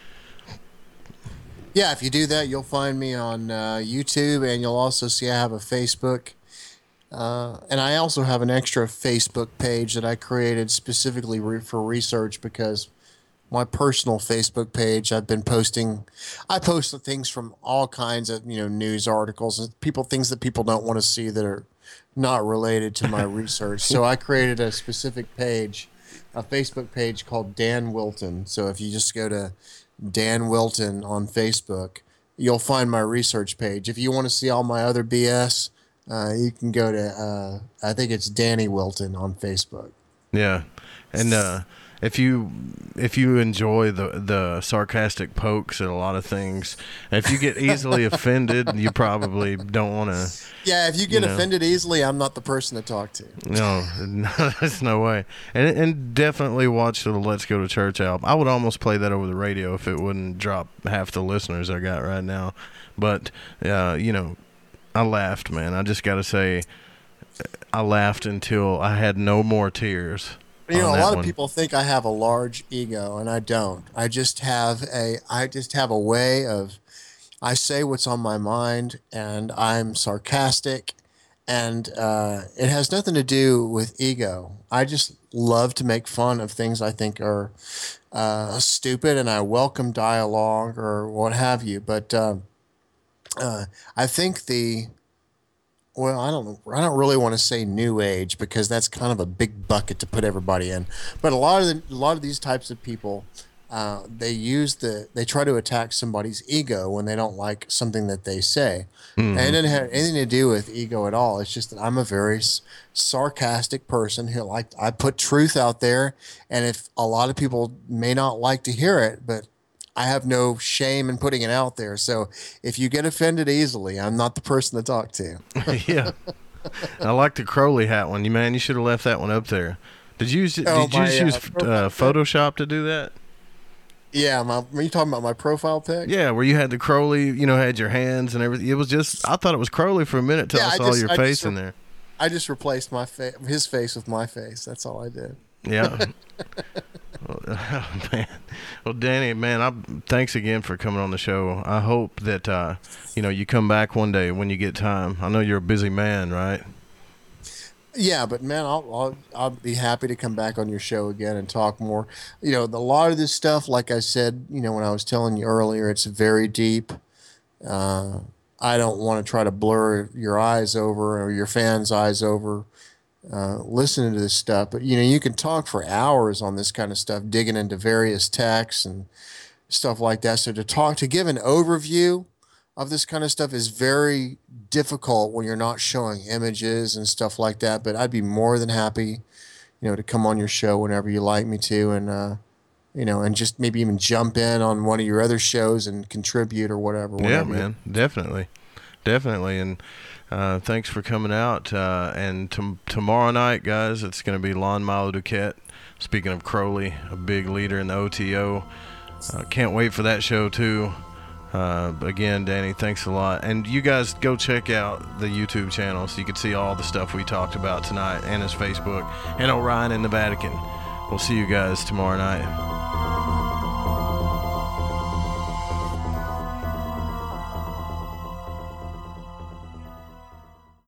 Yeah, if you do that, you'll find me on YouTube, and you'll also see I have a Facebook. And I also have an extra Facebook page that I created specifically for research, because my personal Facebook page, I post things from all kinds of, news articles and things that people don't want to see that are not related to my research. So I created a specific page, a Facebook page called Dan Wilten. So if you just go to Dan Wilten on Facebook, you'll find my research page. If you want to see all my other BS, you can go to, I think it's Danny Wilten on Facebook. Yeah. And if you enjoy the sarcastic pokes at a lot of things, if you get easily offended, you probably don't want to. Yeah, if you get offended easily, I'm not the person to talk to. No, there's no way. And definitely watch the Let's Go to Church album. I would almost play that over the radio if it wouldn't drop half the listeners I got right now. But, I laughed, man. I just got to say, I laughed until I had no more tears. A lot of people think I have a large ego, and I don't. I just have a way of, I say what's on my mind, and I'm sarcastic, and it has nothing to do with ego. I just love to make fun of things I think are stupid, and I welcome dialogue or what have you. But I think I don't really want to say new age, because that's kind of a big bucket to put everybody in. But a lot of these types of people, they try to attack somebody's ego when they don't like something that they say. Mm-hmm. And it doesn't have anything to do with ego at all. It's just that I'm a very sarcastic person who I put truth out there, and if a lot of people may not like to hear it, but I have no shame in putting it out there. So if you get offended easily, I'm not the person to talk to. Yeah. I like the Crowley hat one. You should have left that one up there. Did you use Photoshop to do that? Yeah. Were you talking about my profile pic? Yeah, where you had the Crowley, had your hands and everything. It was just, I thought it was Crowley for a minute till I saw your face in there. I just replaced his face with my face. That's all I did. Yeah. Oh, man. Well, Danny, man, thanks again for coming on the show. I hope that you come back one day when you get time. I know you're a busy man, right? Yeah, but man, I'll be happy to come back on your show again and talk more. A lot of this stuff, like I said, when I was telling you earlier, it's very deep. I don't want to try to blur your eyes over or your fans' eyes over listening to this stuff, but you can talk for hours on this kind of stuff, digging into various texts and stuff like that. So to give an overview of this kind of stuff is very difficult when you're not showing images and stuff like that. But I'd be more than happy, to come on your show whenever you like me to, and and just maybe even jump in on one of your other shows and contribute or whatever. Yeah, man, definitely, and. Thanks for coming out. And tomorrow night, guys, it's going to be Lon Milo Duquette. Speaking of Crowley, a big leader in the OTO. Can't wait for that show, too. Again, Danny, thanks a lot. And you guys go check out the YouTube channel so you can see all the stuff we talked about tonight, and his Facebook, and Orion in the Vatican. We'll see you guys tomorrow night.